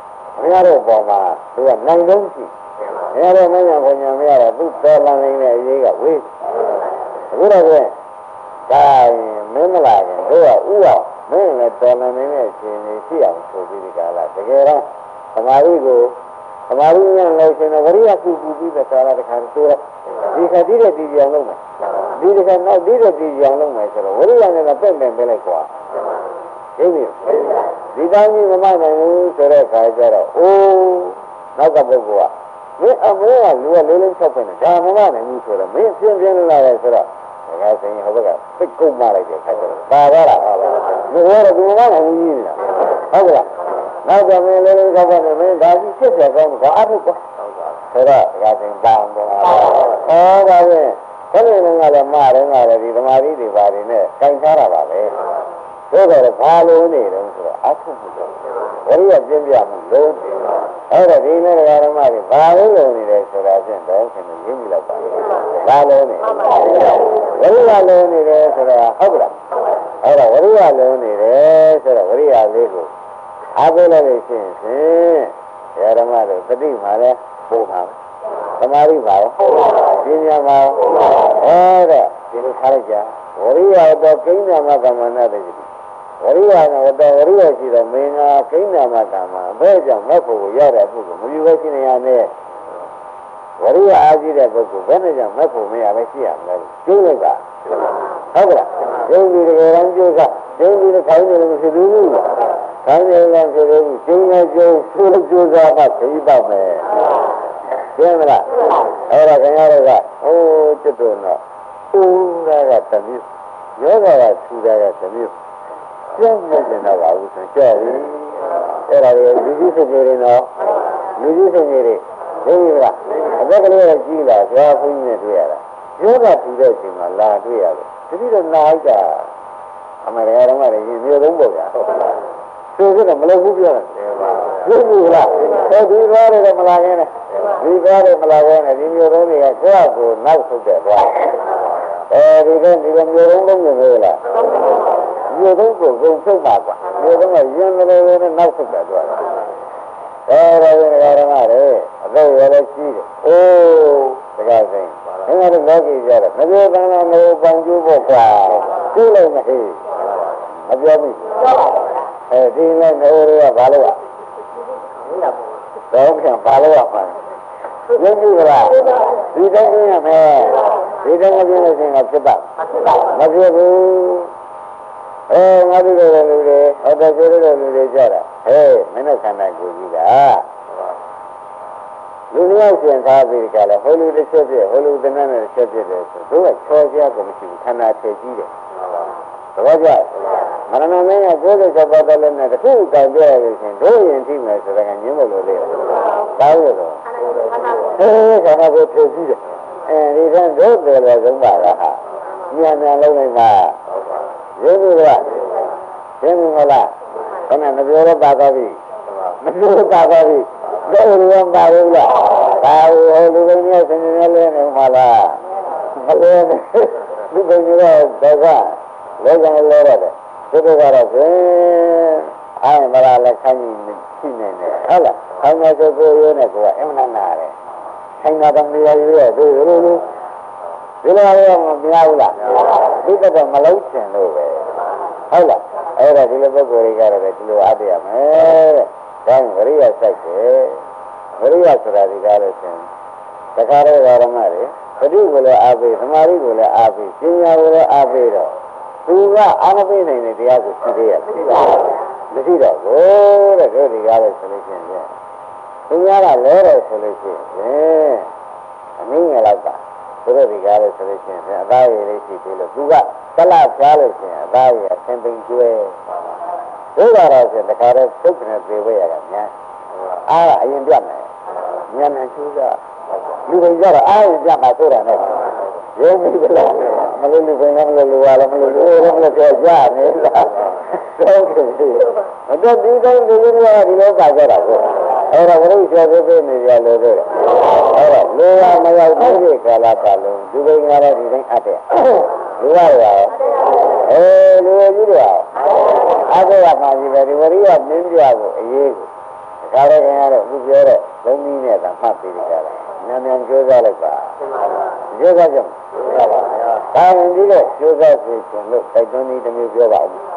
ရတဲ့ပေါ်မှာသူကနိုင်ဆုံးရှိမရတဲ့မညာဘုံညာမရတော့သူတော်လန်နေတဲ့အရေးကဝေးအခုတော့ကဒါမင်းမလာခင်တို့ကဥအောင်မင်းလည်းတော်လန်နေတဲ့အချိန်ကြီးရှိအောင်ဆိုပြီးဒီကလာတကယ်တော့သမာဓိကိုသမာဓိဉာဏ်လို့ရှင်တော့ဝရိယကုကူပြီးတဲ့သာရတခါတိုးတော့ဒီခါတည်းတဲ့ဒီကြောင်လုံးမယ်ဒီတခါနောက်တည်းတဲ့ဒီကြောင်လုံးမယ်ဆိုတော့ဝရိယနဲ့တော့ပြည့်တယ်ပြလိုက်ကွာဒီလိုဒီတိုင်းကြီးမမနိုင်ဘူးဆိုတဲ့ခါကျတော့အိုးနောက်ကပုဂ္ဂိုလ်ကမင်းအမေကလူကလေးလေးချက်ဖွင့်တယ်ဒါမမနိုင်ဘူးဆိုတော့မင်းပြင်းပြင်းလာတယ်ဆိုတော့ဒါကဆိုရင်ဟိုဘက်ကသိကုတ်မလိုက်တဲ့ခါကျတော့ပါသွားတာဟုတ်လားဒီကတော့ဒီမမနိုင်ဘူးကြီးနေတာဟုတ်ကဲ့နောက်ကမင်းလေးလေးချက်ဖွင့်တယ်မင်းဒါကြီးဖြစ်တယ်ကောင်းတော့အထုကွာဆိုတော့ဒါကဆိုရင်ပါအောင်တော့ဟောဒါပဲခဏလေးကလည်းမတယ်ငါလည်းဒီသမာဓိတွေပါတယ်နဲ့ခြင်ထားတာပါပဲဆိုတော့ဘာလို့နေတုံးဆိုတော့အထုမှုတော့ဝရိယပြင်းပြမှုလုံးအဲ့ဒါဒီနေ့ဓမ္မတွေဘာလို့လုံနေလဲဆိုတာဖြင့်တော့ခင်ဗျရင်းမိလိုက်ပါဘာလို့နေဝရိယလုံးနေတယ်ဆိုတာဟုတ်ကလားအဲ့ဒါဝရိယလုံးနေတယ်ဆိုတော့ဝရိယလေးကိုအားပေးလိုက်လို့ရှိရင်ဓမ္မတွေတတိမှာလဲပို့ပါသမာဓိပါရောပညာပါရောအဲ့ဒါဒီလိုထားလိုက်ကြဝရိယတော့ကိန်းနာမကမ္မနာတည်းဝရိယနဲ့တော့ဝရိယရှိတော့မင်းကကိန်းနာမကမ္မအဘဲကြောင့်မက်ဖို့ကိုရတဲ့ပုဂ္ဂိုလ်မယူပဲရှိနေရတဲ့ဝရိယအားကြီးတဲ့ပုဂ္ဂိုလ်ဘယ်နဲ့ကြောင့်မက်ဖို့မရပဲရှိရမလဲကျိုးလိုက်ပါဟုတ်ကဲ့ကျိုးပြီးတကယ်တမ်းကျိုးကကျိုးပြီးခိုင်းနေလို့မရှိသေးဘူးခိုင်းနေလို့ဆိုတော့ကျိုးနဲ့ကျိုးဆိုးလို့ကျိုးစားမှသိပါမယ်ကျင်းမလားအဲ့ဒါခင်ဗျားတို့ကဟိုးကျွတ်တော့တော့ဟိုးကကတမျိုးယောဂကထူတာကတမျိုးကျင်းနေတယ်တော့ပါဘူးဆိုကြောက်ပြီအဲ့ဒါလေလူကြီးစိတ်တွေတော့လူကြီးစိတ်တွေဘုရားအသက်ကလေးကကြီးလာဇွာဘုန်းကြီးနဲ့တွေ့ရတာယောဂထူတဲ့အချိန်မှာလာတွေ့ရတယ်တတိတော့နားကြအမေရတော်ကလည်းရင်မျိုးလုံးပေါ့ဗျာသူကတော့မလုပ်ဘူးပြောတယ်ဟုတ်ဘူးလားအဲဒီသွားတယ်မလာခဲ့နဲ့ဒီသွားတယ်မလာခဲ့နဲ့ဒီမျိုးလုံးတွေကကိုယ့်ကိုနောက်ဆုတ်တဲ့သွားအဲဒီကဒီလိုမျိုးလုံးလုံးနေလို့လားမျိုးလုံးကိုကုန်ဆုတ်ပါကွာမျိုးလုံးကရင်မလို့နဲ့နောက်ဆုတ်တဲ့သွားအဲဒီကဓမ္မတွေအတော့ရလည်းရှိတယ်အိုးတကားစိန်ငါတို့လောကီကြတယ်မပြောတန်းတော့မပေါင်ကျိုးဖို့ကွာကျိုးလိုက်မဟေးမပြောဘူးအဲဒီနဲ့နေရဘာလို့တော့ပြန်ဘာလို့ပါရင်းပြီလားဒီတိုင်းရမယ်ဒီတိုင်းမပြည့်လို့ရှိရင်ဖြစ်ပါမဖြစ်ဘူးအဲငါတို့ရဲ့လူတွေဟောတဲ့ကျိုးတဲ့လူတွေကြတာဟဲ့မင်းနဲ့ခန္ဓာကိုယ်ကြီးကလူမျိုးရှင်သားပြီးကြလဲဟိုလူတစ်ချက်ပြဟိုလူတစ်နည်းနဲ့တစ်ချက်ပြတယ်ဆိုတို့ကချောကြကိုမရှိဘူးခန္ဓာထည့်ကြီးတယ်သဘောကျမရဏမင်းကကိုယ်ကိုချက်ပတ်တယ်လည်းနဲ့တစ်ခုကံပြရလို့ရှင်တို့ရင်ထိမယ်ဆိုတာကညင်းမလို့လေတောင်းရတော့အဲခန္ဓာကိုထည့်ကြီးတယ်အဲဒီကတို့တယ်လည်းသုံးပါလားဟာဉာဏ်နဲ့လုံးလိုက်ပါရင်းလို့ကရင်းမလားခဏမပြောတော့ပါသွားပြီမပြောတော့ပါသွားပြီတို့ရုံးပါဘူးလားဒါဟိုလူတွေနဲ့ဆင်းရဲလဲနေမှာလားမလဲလူတွေကတော့ဒါကလဲကြလဲရတယ်သူတို့ကတော့ဘယ်အာမရာလက်ခိုင်းရှိနေတယ်ဟုတ်လားခေါင်းနဲ့ကိုယ်ရိုးနဲ့ကိုယ်ကအမှန်နာတယ်ဆိုင်တာတော့မရရရဲ့တို့လိုလိုဒီလိုရောမများဘူးလားဒီကတော့မလုံးချင်လို့ပဲဟုတ်လားအဲ့ဒါဒီလိုပုဂ္ဂိုလ်တွေကတော့ဒီလိုအားတရားမယ်တဲ့ဒါဝရိယစိုက်တယ်ဝရိယဆိုတာဒီကားလို့ရှင်တခါတော့ဓမ္မတွေပဋိကိုလည်းအားပေးသမာဓိကိုလည်းအားပေးပညာကိုလည်းအားပေးတော့သူကအားမပေးနိုင်တဲ့တရားကိုသိသေးရဲ့မရှိတော့ဘူးတဲ့တို့ဒီကားလို့ဆိုလို့ရှိရင်သူများကလဲတယ်ဆိုလို့ရှိရင်အနည်းငယ်တော့ပါတို့ဒီကားလို့ဆိုလို့ရှိရင်အသားရည်လေးရှိသေးလို့သူကတလဖျားလို့ရှိရင်အသားရည်ဆင်ပင်ကျွဲတို့ကတော့ဆိုတခါတော့သုတ်ကနေပြေဝဲရတာများအားအရင်ပြတ်မယ်ဉာဏ်နဲ့ကျိုးကြလူတွေကြတော့အားရင်ပြတ်မှာဆိုတာနဲ့ရုံးပြီးတော့မလို့လူတွေမလို့လူရလည်းမလို့လူရလည်းမလို့ပြောကြနေလားတော့ကဲမတော့ဒီတိုင်းဒီလိုကဒီလိုပါကြတာကိုအဲ့ဒါဘုရားကျော်ပြပြနေကြလို့တဲ့အဲ့တော့လူရမရောက်သေးတဲ့ကာလပတ်လုံးလူတွေကတော့ဒီတိုင်းအပ်တယ်လူရရောအေးလူကြီးတွေရောအားကိုရပါပြီပဲဒီဝရိယမင်းပြကိုအရေးကိုဒါလည်းခင်ဗျားတို့အခုပြောတဲ့သုံးနည်းနဲ့သာမှတ်ပြီးကြတာနာမည်ကျိုးစားလိုက်ပါကျိုးစားကြမှာဒါဝင်ပြီးတော့ကျိုးစားစီရှင်လို့တိုက်တွန်းနည်းတစ်မျိုးပြောပါဦးခင်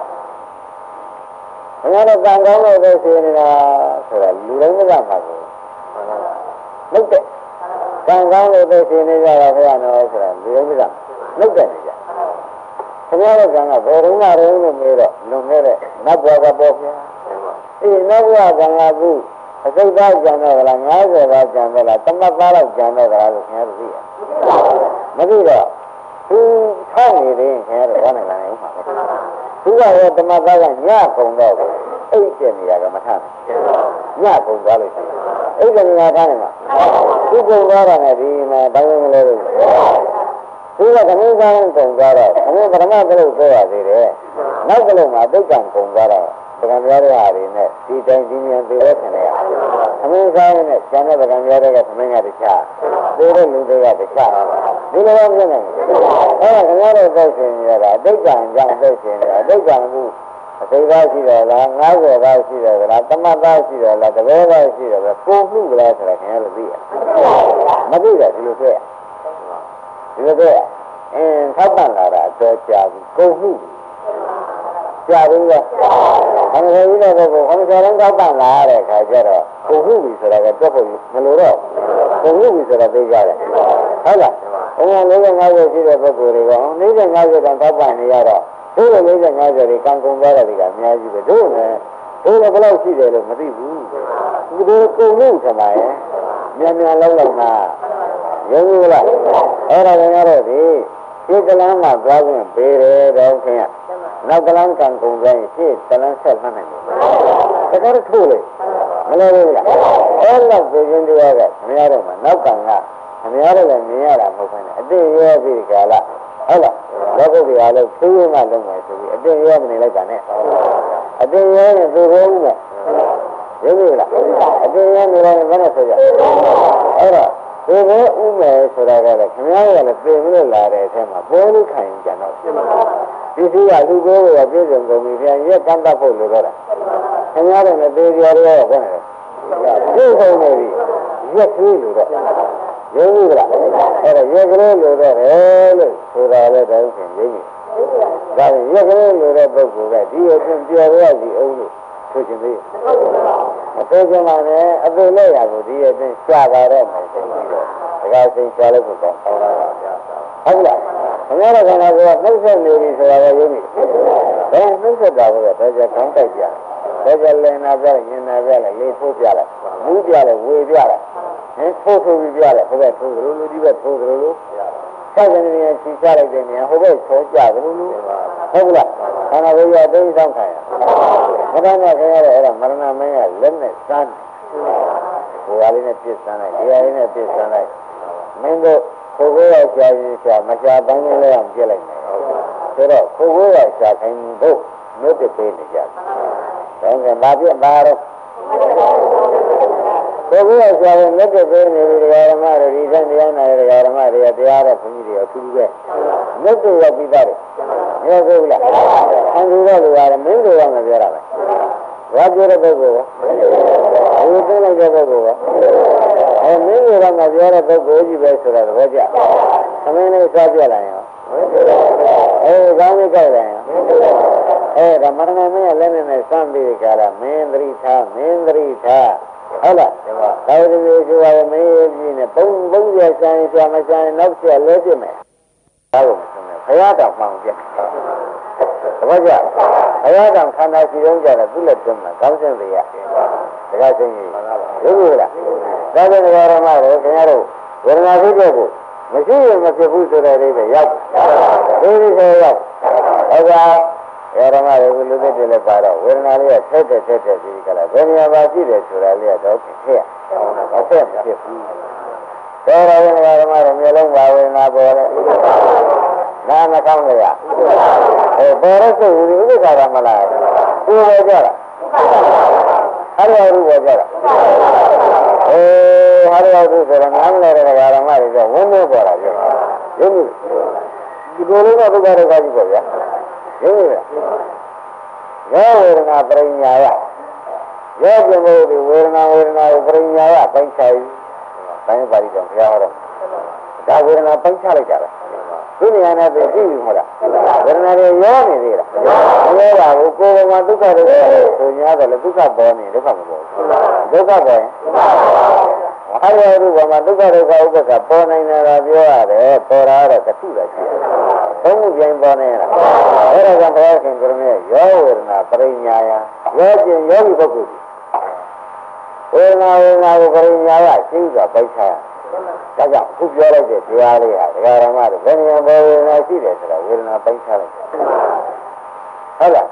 ဗျားတို့ကံကောင်းလို့ပဲရှိနေတာဆိုတာလူတိုင်းမကမှာကိုနှုတ်တဲ့ကံကောင်းလို့ပဲရှိနေကြတာခင်ဗျာနော်ဆိုတာလူတိုင်းမကနှုတ်တဲ့နေကြခင်ဗျားတို့ကံကဘယ်တော့မှတော့လို့မေးတော့လွန်ခဲ့တဲ့နတ်ဘွားကပေါ်ခင်အေးနတ်ဘွားကံကဘူးအစိတ်သားကြံတော့ကလားငါးဆယ်သားကြံတော့လားတမတ်သားလောက်ကြံတော့ကလားလို့ခင်ဗျားတို့သိရမသိတော့သူထောက်နေတယ်ခင်ဗျားတို့ဘာနဲ့လာနေဥမှာသူကရောတမတ်သားကညကုန်တော့ကိုအိတ်ကျနေရကမထနဲ့ညကုန်သွားလို့ရှိရင်အိတ်ကနေလာထားနေမှာသူကုန်သွားတာနဲ့ဒီမှာဘာလို့မလဲလို့သူကသမင်းစားရင်ကုန်သွားတော့သမင်းပထမကလေးပြောရသေးတယ်နောက်ကလေးမှာတိတ်ကံကုန်သွားတော့ပကံပြားတဲ့ဟာတွေနဲ့ဒီတိုင်းဒီမြန်သေးတဲ့ခင်ဗျာသမင်းစားရင်နဲ့ကျန်တဲ့ပကံပြားတွေကသမင်းကတခြားသေးတဲ့လူတွေကတခြားဒီလိုမျိုးဖြစ်နေတယ်အဲဒါခင်ဗျားတို့သိရှင်ရတာတိတ်ကံကြောင့်သိရှင်ရတာတိတ်ကံမှုအသိသားရှိတယ်လားငါးဆယ်သားရှိတယ်လားတမတ်သားရှိတယ်လားတပည့်သားရှိတယ်လားကိုမှုလားဆိုတာခင်ဗျားတို့သိရမသိတယ်ဒီလိုတွေ့ရဒီလိုတွေ့ရအင်းထောက်ပံ့လာတာအတော်ကြာပြီကိုမှုကြာပြီလားအမှန်ကြီးတဲ့ပုဂ္ဂိုလ်အမှန်တရားထောက်ပံ့လာတဲ့ခါကျတော့ကိုမှုပြီဆိုတာကတွက်ဖို့မလိုတော့ကိုမှုပြီဆိုတာသိကြတယ်ဟုတ်လားဘုရားလေးငါးဆယ်ရှိတဲ့ပုဂ္ဂိုလ်တွေကလေးငါးဆယ်တောင်ထောက်ပံ့နေရတော့တို့လေးငါးဆယ်တွေကံကုန်သွားတဲ့တွေကအများကြီးပဲတို့လည်းတို့လည်းဘယ်လောက်ရှိတယ်လို့မသိဘူးဒီလိုကုန်မှုထမရဲ့မြန်မြန်လောက်လောက်နာရုံးလို့လားအဲ့ဒါလည်းရတော့ဒီဒီကလမ်းမှာသွားခွင့်ပေးတယ်တော့ခင်ဗျနောက်ကလမ်းကံကုန်သွားရင်ရှေ့ကလမ်းဆက်မှတ်နိုင်တယ်ဒါကြတော့ထိုးလေမလဲဘူးလားအဲ့လောက်ပြည်ချင်းတရားကခင်ဗျားတို့မှာနောက်ကံကခင်ဗျားတို့လည်းမြင်ရတာမဟုတ်ဘူးနဲ့အတိတ်ရောပြီးကြလားဟုတ်လားလောကုတ္တရာလို့ဖြည်းဖြည်းမှလုံးမယ်ဆိုပြီးအတိတ်ရောမနေလိုက်တာနဲ့အတိတ်ရောနဲ့သူရောဦးမယ်ရုပ်ရလားအတိတ်ရောနေလိုက်ဘယ်နဲ့ဆိုကြအဲ့တော့ဒီလိုဥမယ်ဆိုတာကလည်းခင်ဗျားရလည်းပြင်လို့လာတဲ့အထက်မှာပေါ်လို့ခံရင်ကြတော့ဒီစီကလူကိုယ်ကပြည့်စုံကုန်ပြီပြန်ရက်ကန့်တတ်ဖို့လိုတော့တာခင်ဗျားတို့လည်းသေကြရောဘယ်နဲ့လဲပြည့်စုံနေပြီရက်သေးလို့တော့ရုံးဘူးလားအဲ့တော့ရက်ကလေးလိုတော့တယ်လို့ဆိုတာလည်းတောင်းခင်ရင်းကြီးဒါပေမဲ့ရက်ကလေးလိုတဲ့ပုဂ္ဂိုလ်ကဒီအပြင်ပြောရစီအောင်လို့ဆိုချင်သေးအသေးချင်ပါနဲ့အသေးလိုက်ရကိုဒီအပြင်ရှာပါတော့မယ်ဆိုပြီးတော့ဒါကစိတ်ရှာလို့ကိုကောင်းကောင်းလာပါဗျာဟုတ်လားခင်ဗျားတို့ကလည်းနှုတ်ဆက်နေပြီဆိုတာလည်းရင်းကြီးဘယ်နှုတ်ဆက်တာကိုတော့ကြကောင်းတိုက်ကြတယ်ဒါကြလင်နာပြရင်နာပြလေလေးထိုးပြလိုက်မူးပြလေဝေပြလိုက်ဟင်ထိုးထိုးပြီးပြတယ်ဟိုဘက်ထိုးကြလို့လူဒီဘက်ထိုးကြလို့ဆက်ကနေနေချီချလိုက်တဲ့နေရာဟိုဘက်ထိုးကြကြလို့ဟုတ်လားခန္ဓာကိုယ်ရသိမ်းဆောင်ခံရမတန်းနဲ့ခင်ရတဲ့အဲ့ဒါမရဏမင်းကလက်နဲ့စမ်းဟိုဟာလေးနဲ့ပြစ်စမ်းလိုက်ဒီဟာလေးနဲ့ပြစ်စမ်းလိုက်မင်းတို့ခိုးကိုယ်ရရှာရင်ရှာမရှာပန်းလေးအောင်ပြစ်လိုက်မယ်ဆိုတော့ခိုးကိုယ်ရရှာခိုင်းဖို့နှုတ်တပေးနေကြတယ်ဒါကဘာပြဘာတော့ကိုယ်ကရှာရင်လက်ကျပေးနေပြီတရားဓမ္မတွေဒီတိုင်းတရားနာရတရားဓမ္မတွေကတရားတဲ့ဘုန်းကြီးတွေအထူးပဲလက်ကျရောက်ပြီးသားတယ်မြတ်ကိုလားအန်ဒီတော့လူရတယ်မင်းတို့ကမပြောတာပဲဘာပြောတဲ့ပုဂ္ဂိုလ်ကဘယ်သိလိုက်တဲ့ပုဂ္ဂိုလ်ကအဲမင်းတို့ကမပြောတဲ့ပုဂ္ဂိုလ်ကြီးပဲဆိုတာသဘောကျသမင်းလေးစားပြလိုက်ရောအဲကောင်းလေးကြိုက်လိုက်ရောအဲဒါမရဏမင်းရဲ့လက်နဲ့စမ်းပြီးကြတာမင်းသတိထားမင်းသတိထားဟုတ်လားဒါဝိသေဆိုရမေးပြီးနဲ့ပုံပုံရဆိုင်ဆရာမဆိုင်နောက်ဆက်လဲပြမယ်ဒါကိုဘုရားတော်မှောင်ပြသဘောကျဘုရားတော်ခန္ဓာရှိတုံးကြတော့သူ့လက်တွန်းမှာကောင်းစင်တွေရတကားစင်ကြီးရုပ်ရလားဒါကြောင့်ဓမ္မတွေခင်ဗျားတို့ဝေဒနာဖြစ်တဲ့ကိုမရှိရင်မဖြစ်ဘူးဆိုတဲ့အိဗယ်ရောက်ဒီဒီဆိုရောက်ဟုတ်ကဲ့ဓမ္မတွေကိုလူသက်တယ်လည်းပါတော့ဝေဒနာလေးကထက်တဲ့ထက်တဲ့ဒီကလာဘယ်နေရာမှာရှိတယ်ဆိုတာလေးကတော့ဖြစ်ရအဆက်မဖြစ်ဘူးတော်တော်ဝင်ဓမ္မတွေမျိုးလုံးပါဝေဒနာပေါ်တယ်နာမကောင်းကြရအဲပေါ်ရစိတ်ဝိဥက္ခာရမလားဒီလိုကြတာအဲ့လိုရူပေါ်ကြတာအေးဟာရရုဆိုတော့နားမလဲတဲ့ဓမ္မတွေကဝန်းနေပေါ်တာပြောရုပ်ဒီလိုလေးကဒုက္ခတွေကကြီးပေါ့ဗျာရုပ်ရရောဝေဒနာပရိညာယရောပြမို့ဒီဝေဒနာဝေဒနာကိုပရိညာယပိုင်းခြားပြီးတိုင်းပါဠိတော်ဘုရားဟောတော့ဒါဝေဒနာပိုင်းခြားလိုက်ကြတာဒီနေရာနဲ့သိပြီမဟုတ်လားဝေဒနာတွေရောနေသေးလားရောတာကိုကိုယ်ကမှဒုက္ခတွေဆိုညာတယ်လေဒုက္ခပေါ်နေဒုက္ခမပေါ်ဘူးဒုက္ခပေါ်ရင်ဟာရရူပမှာဒုက္ခဒုက္ခဥပ္ပကပေါ်နေတာပြောရတယ်ပေါ်တာတော့တခုလည်းရှိတယ်သုံးခုပြိုင်ပေါ်နေတာအဲ့ဒါကြောင့်ဘုရားရှင်ကရမေရောဝေဒနာပရိညာယရောကျင်ယောဂီပုဂ္ဂိုလ်ဝေဒနာဝေဒနာကိုပရိညာယသိစွာပိုက်ချာဒါကြောင့်အခုပြောလိုက်တဲ့တရားလေးဟာဒကာရမတို့ဘယ်နေရာပေါ်ဝေဒနာရှိတယ်ဆိုတော့ဝေဒနာပိုက်ချလိုက်ဟုတ်လား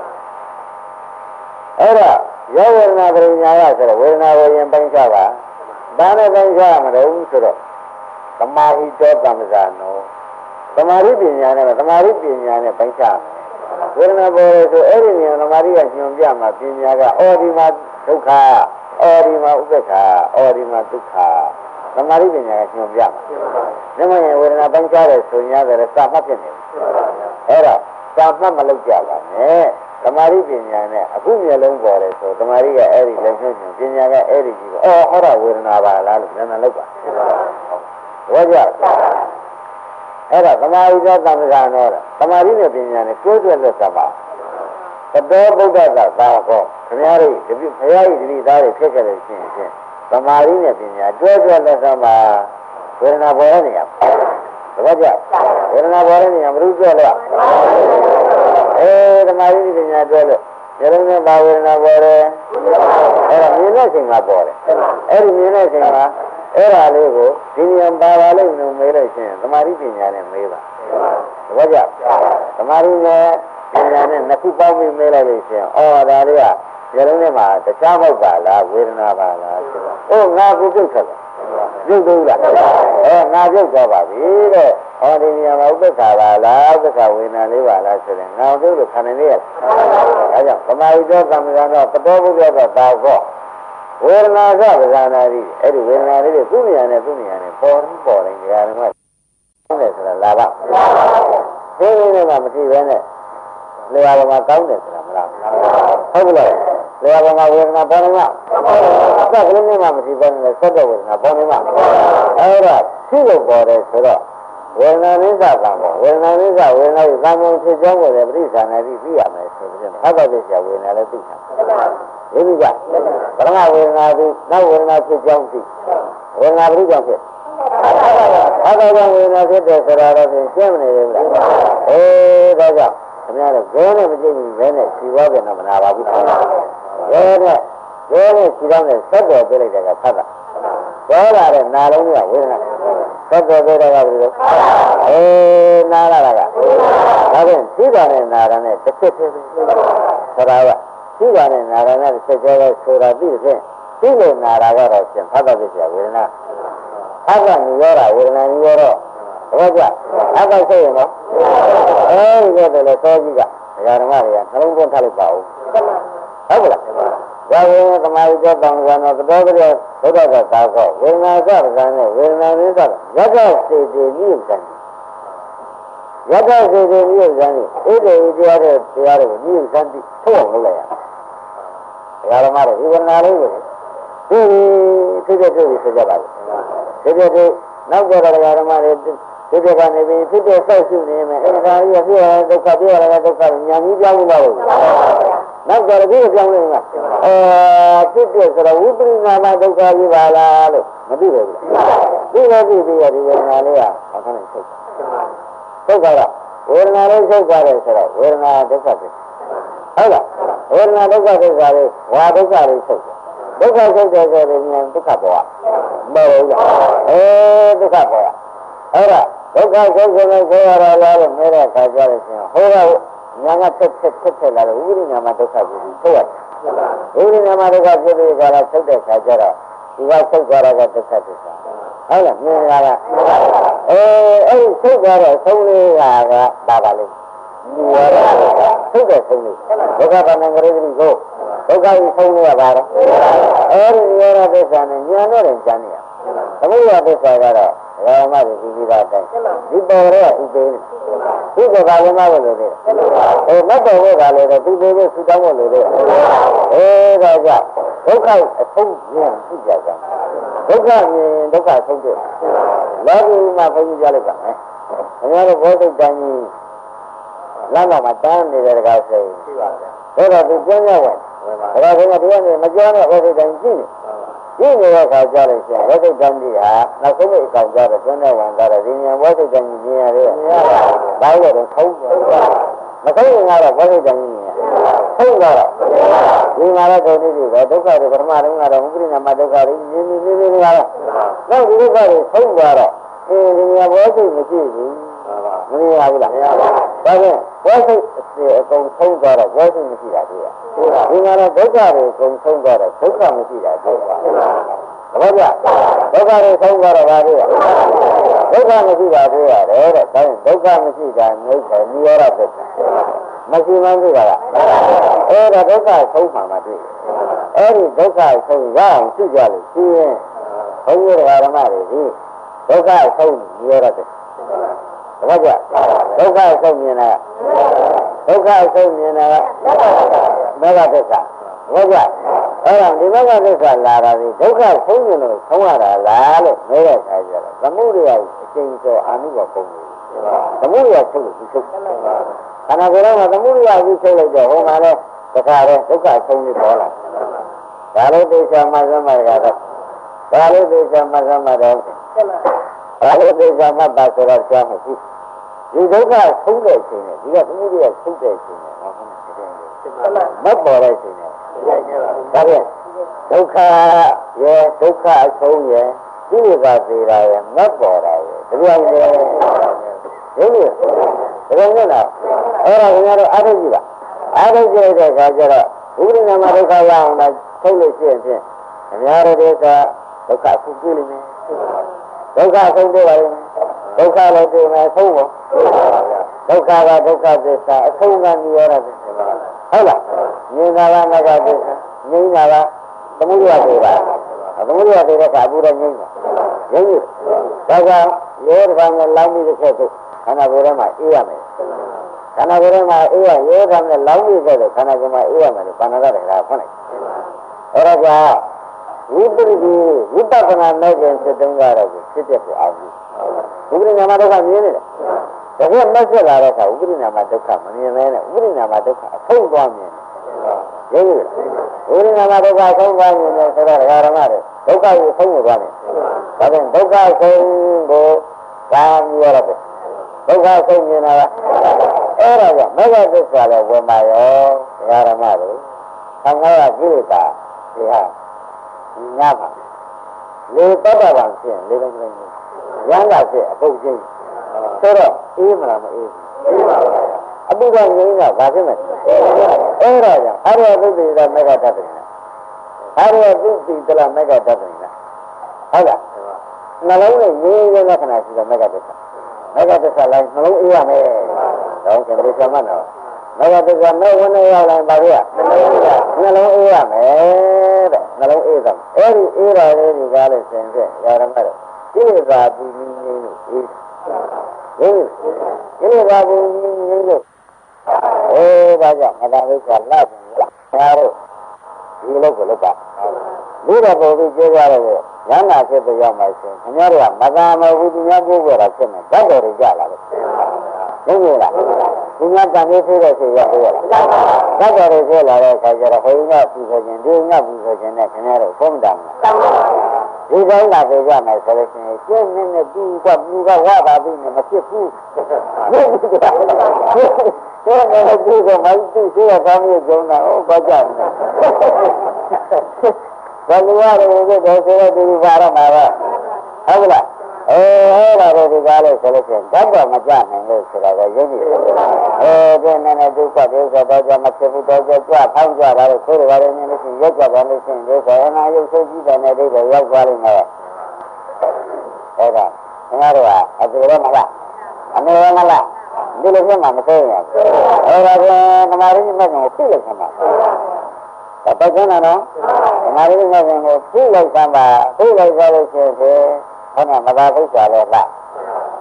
အဲ့ဒါရောဝေဒနာပရိညာယဆိုတော့ဝေဒနာကိုရင်ပိုက်ချပါဘာနဲ့ပိုက်ချမလို့ဆိုတော့သမာဟိတောကမ္မဇာနောသမာဓိပညာနဲ့သမာဓိပညာနဲ့ပိုက်ချမယ်ဝေဒနာပေါ်ဆိုအဲ့ဒီနေရာသမာဓိကညွန်ပြမှာပညာကအော်ဒီမှာဒုက္ခအော်ဒီမှာဥပ္ပခာအော်ဒီမှာဒုက္ခသမာဓိပညာကညွန်ပြမှာဒါမှမဟုတ်ဝေဒနာပိုင်းခြားတဲ့ဆိုညာတဲ့စာမှတ်ဖြစ်နေအဲ့တော့စာမှတ်မလုပ်ကြပါနဲ့သမာဓိပညာနဲ့အခုမျိုးလုံးပေါ်တယ်ဆိုသမာဓိကအဲ့ဒီလက်ညှိုးညွန်ပညာကအဲ့ဒီကြီးအော်ဟောတာဝေဒနာပါလားလို့နည်းနည်းလောက်ပါဘောကြအဲ့ဒါသမာဓိသောသမ္မာနောသမာဓိနဲ့ပညာနဲ့ကျိုးကျွတ်လက်သပါသတောဗုဒ္ဓသာသာကောခင်ဗျားတို့ဒီဘုရားကြီးဒီသားတွေဖြစ်ခဲ့လို့ရှိရင်ချင်းသမာဓိနဲ့ပညာကျိုးကျွတ်လက်သပါဝေဒနာပေါ်တဲ့နေရာသဘောကျဝေဒနာပေါ်တဲ့နေရာမรู้ကျွတ်လို့အေးသမာဓိနဲ့ပညာကျွတ်လို့ဉာဏ်နဲ့ဘာဝေဒနာပေါ်တယ်အဲ့ဒါမြင်တဲ့ချိန်မှာပေါ်တယ်အဲ့ဒီမြင်တဲ့ချိန်မှာအဲ့ဒါလေးကိုဒီဉာဏ်ပါပါလို့မေးလို့ရှိရင်သမာဓိပညာနဲ့မေးပါသဘောကျသမာဓိနဲ့ပညာနဲ့နှစ်ခုပေါင်းပြီးမေးလိုက်လို့ရှိရင်အော်ဒါလေးကဉာဏ်နဲ့မှာတခြားမဟုတ်ပါလားဝေဒနာပါလားဆိုတော့အိုးငါကိုပြုတ်ထွက်တယ်ပြုတ်သေးလားအဲငါပြုတ်သွားပါပြီတဲ့ဟောဒီဉာဏ်မှာဥပ္ပခါပါလားဥပ္ပခါဝေဒနာလေးပါလားဆိုရင်ငါပြုတ်လို့ခံနေရဒါကြောင့်သမာဓိသောသံဃာတော်ပတောဘုရားတော်သာကောဝေဒနာကပဇာနာရီအဲ့ဒီဝေဒနာလေးတွေသူ့နေရာနဲ့သူ့နေရာနဲ့ပေါ်ပြီးပေါ်တိုင်းဒီဟာကဟုတ်တယ်ဆိုတာလာပါဒီလိုနဲ့မှမကြည့်ပဲနဲ့လေယာပေါ်မှာကောင်းတယ်ဆိုတာမလားဟုတ်ကဲ့လေယာပေါ်မှာဝေဒနာပေါ်နေမှာသက်ကလေးနဲ့မှမကြည့်ပဲနဲ့ဆက်တော့ဝေဒနာပေါ်နေမှာအဲ့ဒါသူ့လိုပေါ်တယ်ဆိုတော့ဝေဒနာနိစ္စကံပေါ်ဝေဒနာနိစ္စဝေဒနာကိုသံဃာဖြစ်ကြောင်းကိုလည်းပရိစ္ဆာနာတိသိရမယ်ဆိုပြီးတော့ဟောတဲ့ဆရာဝေဒနာလည်းသိတာဒီလိုကပရမဝေဒနာကိုနောက်ဝေဒနာဖြစ်ကြောင်းသိဝေဒနာပရိကြောင့်ဖြစ်ဟောတဲ့ဝေဒနာဖြစ်တဲ့ဆိုတာတော့ရှင်းမနေဘူးလားအေးဒါကြောင့်ခင်ဗျားတို့ဇောနဲ့မကြည့်ဘူးဇဲနဲ့ခြေဝါးပြန်တော့မနာပါဘူးဇောနဲ့ဇောနဲ့ခြေထောက်နဲ့ဆက်တော်ပြလိုက်တဲ့ကဖတ်တာဇောလာတဲ့နာလုံးကဝေဒနာဆက်တော်ပြတဲ့ကဘယ်လိုအေးနာလာတာကဒါဖြင့်ခြေတော်နဲ့နာတာနဲ့တစ်ချက်ဖြစ်ဖြစ်ဆိုတာကရှိပါနဲ့နာရဏတစ်ချက်ကြောလိုက်ဆိုတာသိတဲ့ဒီလိုနာတာကတော့ရှင်ဖတ်တော့ပြည့်ဝေဒနာအကနိရောဓဝေဒနာနိရောဓဘောကြအကစိတ်ရင်တော့အဲဒီတော့လေသောကြီးကဒကာဓမ္မတွေကနှလုံးသွင်းထားလိုက်ပါဦးဟုတ်ကဲ့ဒါဝေဒသမာဓိကြောတောင်းကြတော့တော်တော်ကြောဘုရားကသာကောဝေဒနာကပဇာနဲ့ဝေဒနာနည်းကရတ္တစေတေမြင့်တယ်ရတ္တစေတေမြင့်တယ်အဲ့ဒီတရားတဲ့တရားတွေကိုမြင့်စမ်းပြီးထုတ်အောင်လုပ်လိုက်ရဒါဓမ္မတွေဒီဝေဒနာလေးကိုဒီဖြစ်တဲ့တွေ့ဆိုကြပါလို့ဖြစ်တဲ့တွေ့နောက်ကြတော့ဓမ္မတွေဖြစ်တဲ့ကနေပြီးဖြစ်တဲ့ဆောက်ရှုနေမယ်အဲဒါကြီးကပြရဒုက္ခပြရတာဒုက္ခညာကြီးပြောင်းလို့လို့နောက်ကြတော့ဒီပြောင်းနေမှာအဲဖြစ်တဲ့ဆိုတော့ဝိပရိနာမဒုက္ခကြီးပါလားလို့မသိဘူးဒီလိုသိပြီးရဒီဝေဒနာလေးကအခါနဲ့ထုတ်ထုတ်ကြတော့ဝေဒနာလေးထုတ်ကြတယ်ဆိုတော့ဝေဒနာဒုက္ခဖြစ်ဟုတ်လားဝေဒနာဒုက္ခဒုက္ခလေးဝါဒုက္ခလေးထုတ်တယ်ဒုက္ခထုတ်တယ်ဆိုရင်ဉာဏ်ဒုက္ခပေါ်မဟုတ်လားအဲဒုက္ခပေါ်အဲ့ဒါဒုက္ခထုတ်တယ်လို့ဆိုရတာလားလို့မဲတဲ့အခါကျတော့ရှင်ဟိုကဉာဏ်ကဆက်ဆက်ဆက်ဆက်လာတော့ဥပရိနာမဒုက္ခကိုထုတ်ရတယ်ဥပရိနာမဒုက္ခဖြစ်ပြီးကြတာထုတ်တဲ့အခါကျတော့ဒီကထုတ်ကြတာကဒုက္ခဖြစ်တာဟုတ်လားမြင်ရလားအဲအဲ့ဒီထုတ်ကြတော့ဆုံးလေးကပါပါလိမ့်ဒီဝရထုတ်တဲ့ဆုံးလေးဒုက္ခပါဏံဂရိတိကိုဒုက္ခကြီးဆုံးလေးရပါတော့အဲဒီဝရသစ္စာနဲ့ဉာဏ်နဲ့ဉာဏ်နဲ့သမုဒယသစ္စာကတော့ဓမ္မတွေပြီးပြီးသားတိုင်းဒီပေါ်တော့ဥပေသူကဘာလဲမလို့လို့အဲမတော်ဘောကလည်းသူတွေပဲသူတောင်းဖို့လို့လေအဲဒါကြောင့်ဒုက္ခအဆုံးဉာဏ်သိကြကြဒုက္ခမြင်ဒုက္ခဆုံးတယ်လောကီမှာဘုန်းကြီးကြားလိုက်ပါမယ်ခင်ဗျားတို့ဘောစိတ်တန်းကြီးလမ်းမှာတန်းနေတဲ့ကောင်စိတ်ရှိပါဘူးဒါတော့သူကျင်းရဝင်ဒါတော့ခင်ဗျားတို့ကနေမကြောနဲ့ဘောစိတ်တန်းကြီးကြည့်နေတဲ့အခါကျလို့ရှိရင်ဘောစိတ်တန်းကြီးဟာနောက်ဆုံးမိအကောင်ကြတော့ကျင်းရဝင်ကြတော့ဒီဉာဏ်ဘောစိတ်တန်းကြီးမြင်ရတယ်ဘာလို့လဲထုံးမထုံးရင်ကတော့ဘောစိတ်တန်းကြီးထုံးတော့ဒီမှာတော့ဒုက္ခတွေဒုက္ခတွေပထမတုန်းကတော့ဥပရိနာမဒုက္ခတွေမြင်မြင်မြင်မြင်လာတော့နောက်ဒီဒုက္ခတွေထုံးသွားတော့အဲဒီဉာဏ်ဘောစိတ်မရှိဘူးမမြင်ရဘူးလားမရပါဘူးဒါဖြင့်ဘောစိတ်အကုန်ထုံးသွားတော့ဘောစိတ်မရှိတာတွေ့ရဒီမှာတော့ဒုက္ခတွေအကုန်ထုံးသွားတော့ဒုက္ခမရှိတာတွေ့ရဘာကြဒုက္ခတွေဆုံးသွားတော့ဘာတွေ့ရဒုက္ခမရှိတာတွေ့ရတယ်တဲ့ဒါရင်ဒုက္ခမရှိတာငြိမ့်တယ်နိရောဓဖြစ်တယ်မရှိမှန်းတွေ့တာကအဲ့ဒါဒုက္ခဆုံးမှမှတွေ့အဲ့ဒီဒုက္ခဆုံးရအောင်ရှိကြလို့ရှိရင်ဘုန်းကြီးဓမ္မတွေဒီဒုက္ခဆုံးနိရောဓဖြစ်ဘာကြဒုက္ခဆုံးမြင်တာဒုက္ခဆုံးမြင်တာမေဃသစ္စာဘာကြအဲ့ဒါဒီမေဃသစ္စာလာတာဒီဒုက္ခဆုံးမြင်လို့ဆုံးရတာလားလို့မေးရခါကြတော့သမုဒယအကျဉ်းကျော်အာနုဘပုံနေသမုဒယချုပ်လို့ဒီချုပ်ခန္ဓာကိုယ်တော့သမုဒယကြီးချုပ်လိုက်တော့ဟိုမှာလဲတခါလဲဒုက္ခဆုံးနေပေါ်လာဒါလို့သေချာမှသမารကတော့ဒါလို့သေချာမှသမารတော့ဒါလို့သေချာမှပါဆိုတော့ကြားမှာဘူးဒီဒုက္ခဆုံးတဲ့အချိန်နဲ့ဒီကသမုဒယချုပ်တဲ့အချိန်နဲ့ဟောမပေါ်တဲ့အချိန်နဲ့ဒါပြန်ဒုက္ခရဲ့ဒုက္ခအဆုံးရဲ့ဒီလိုကသေးတာရဲ့မပေါ်တာရဲ့ဒီလိုလေဒီလိုဒီလိုနဲ့တော့အဲ့ဒါခင်ဗျားတို့အားထုတ်ကြည့်ပါအားထုတ်ကြည့်တဲ့အခါကျတော့ဥပရိနာမဒုက္ခရအောင်လားထုတ်လို့ရှိရင်ဖြင့်ခင်ဗျားတို့ကဒုက္ခဆုံးကြည့်လိမ့်မယ်ဒုက္ခဆုံးပြပါလိမ့်မယ်ဒုက္ခလည်းပြင်မယ်ဆုံးဖို့ဒုက္ခကဒုက္ခသစ္စာအဆုံးကနိရောဓသစ္စာဟုတ်လားမြင်တာကငါကသစ္စာငြိမ်းတာကသမုဒယတွေပါသမုဒယတွေတဲ့ကအပူရငြိမ်းတာငြိမ်းပြီဒါကြောင့်ရောဓဘာနဲ့လောင်းပြီးတဲ့ဆက်သိခန္ဓာကိုယ်ထဲမှာအေးရမယ်ခန္ဓာကိုယ်ထဲမှာအေးရရောဓဘာနဲ့လောင်းပြီးတဲ့ဆက်ခန္ဓာကိုယ်မှာအေးရမယ်လို့ဘာနာကတည်းကဖွင့်လိုက်အဲ့ဒါကြောင့်ဝိပရိဒီဝိပဿနာမဲ့ခြင်းစစ်တုံးကတော့ဖြစ်တဲ့ကိုအောင်ဘူးဥပရိနာမဒုက္ခမြင်နေတယ်ဒါကမဆက်လာတဲ့အခါဥပရိနာမဒုက္ခမမြင်မဲနဲ့ဥပရိနာမဒုက္ခအဆုံးသွားမြင်တယ်ရုပ်ရည်ဥပရိနာမဒုက္ခဆုံးသွားမြင်တယ်ဆိုတော့ဓမ္မတွေဒုက္ခကိုဆုံးကိုသွားတယ်ဒါပြန်ဒုက္ခဆုံးကိုသာမြင်ရတယ်ဒုက္ခဆုံးမြင်တာကအဲ့ဒါကမေဃသစ္စာလည်းဝင်ပါရောဓမ္မတွေသံဃာကကိလေသာဒီဟာညပါလေတတ္တဗံဖြင့်လေလုံးကလေးရမ်းလာဖြစ်အပုတ်ချင်းဆိုတော့အေးမလားမအေးဘူးအေးပါပါအပုတ်ကငြိမ်းတာဘာဖြစ်မလဲအဲ့ဒါကြောင့်အာရသုတိတမေဃတတ္တနာအာရသုတိတလမေဃတတ္တနာဟုတ်လားနှလုံးနဲ့ငြိမ်းရတဲ့ခဏရှိတဲ့မေဃတတ္တမေဃတတ္တလိုက်နှလုံးအေးရမယ်တော့ကျွန်တော်ပြောမှတော့မေဃတတ္တမဲ့ဝင်နေရောက်တိုင်းပါဗျာနှလုံးအေးရမယ်တဲ့နှလုံးအေးတော့အဲ့ဒီအေးတော်လေးဒီကားလေးဆင်ပြရရမယ်တော့ကိလေသာပူငြိမ်းငြိမ်းလို့အေးဟင်ကိလေသာပူငြိမ်းငြိမ်းလို့အေးဒါကြောင့်မသာဝိကလပ်ညာတို့ဒီလိုကိုလုပ်ပါဒီတော့ပုံပြီးပြောကြတော့ရဟနာဖြစ်တဲ့ရောက်မှဆိုခင်ဗျားတို့ကမသာမဟုတ်သူများပို့ကြတာဖြစ်နေတတ်တော်တွေကြလာတယ်ဟုတ်ကဲ့လားသူများတန်လေးဖြစ်တဲ့ဆိုရောက်ရလားတတ်တော်တွေဖြစ်လာတဲ့အခါကျတော့ဟိုကပူဇော်ခြင်းဒီကပူဇော်ခြင်းနဲ့ခင်ဗျားတို့ပုံတမ်းလားဒီတိုင်းလာပြေကြမယ်ဆိုလို့ရှိရင်ကျင်းနေနေသူကသူကဝါပါပြီးနေမဖြစ်ဘူးဟုတ်ကဲ့ကျင်းနေနေသူကမသိသေးတဲ့ကောင်းကြီးကျုံတာဟောဘာကြောင့်လဲဘယ်လိုရလဲဆိုတော့ဆိုတော့ဒီဘာရမှာပါဟုတ်လားအဲအဲ့ဒါတော့ဒီကားလို့ဆိုလို့ရှိရင်ဓာတ်တော့မကြနိုင်လို့ဆိုတာကယုံကြည်အဲဒီနည်းနည်းဒုက္ခဒုက္ခတော့ကြမဖြစ်ဘူးတော့ကြကြဖောင်းကြတာလို့ဆိုရပါတယ်နည်းလို့ရှိရင်ရောက်ကြပါလို့ရှိရင်ဒီဆိုအနာရုပ်ဆိုးကြည့်တယ်နဲ့ဒီတော့ရောက်သွားလိမ့်မယ်ဟုတ်ကဲ့ခင်ဗျားတို့ကအတူရမလားအမေရမလားဒီလိုဖြစ်မှမသိရဘူးအဲ့ဒါကဓမ္မရင်းမဲ့ကိုပြည့်လိုက်ခါမှာတပတ်ကန်းတော့ဓမ္မရင်းမဲ့ကိုပြည့်လိုက်ခါမှာပြည့်လိုက်ကြလို့ရှိရင်ဟောနာမသာဒုက္ခလည်းလား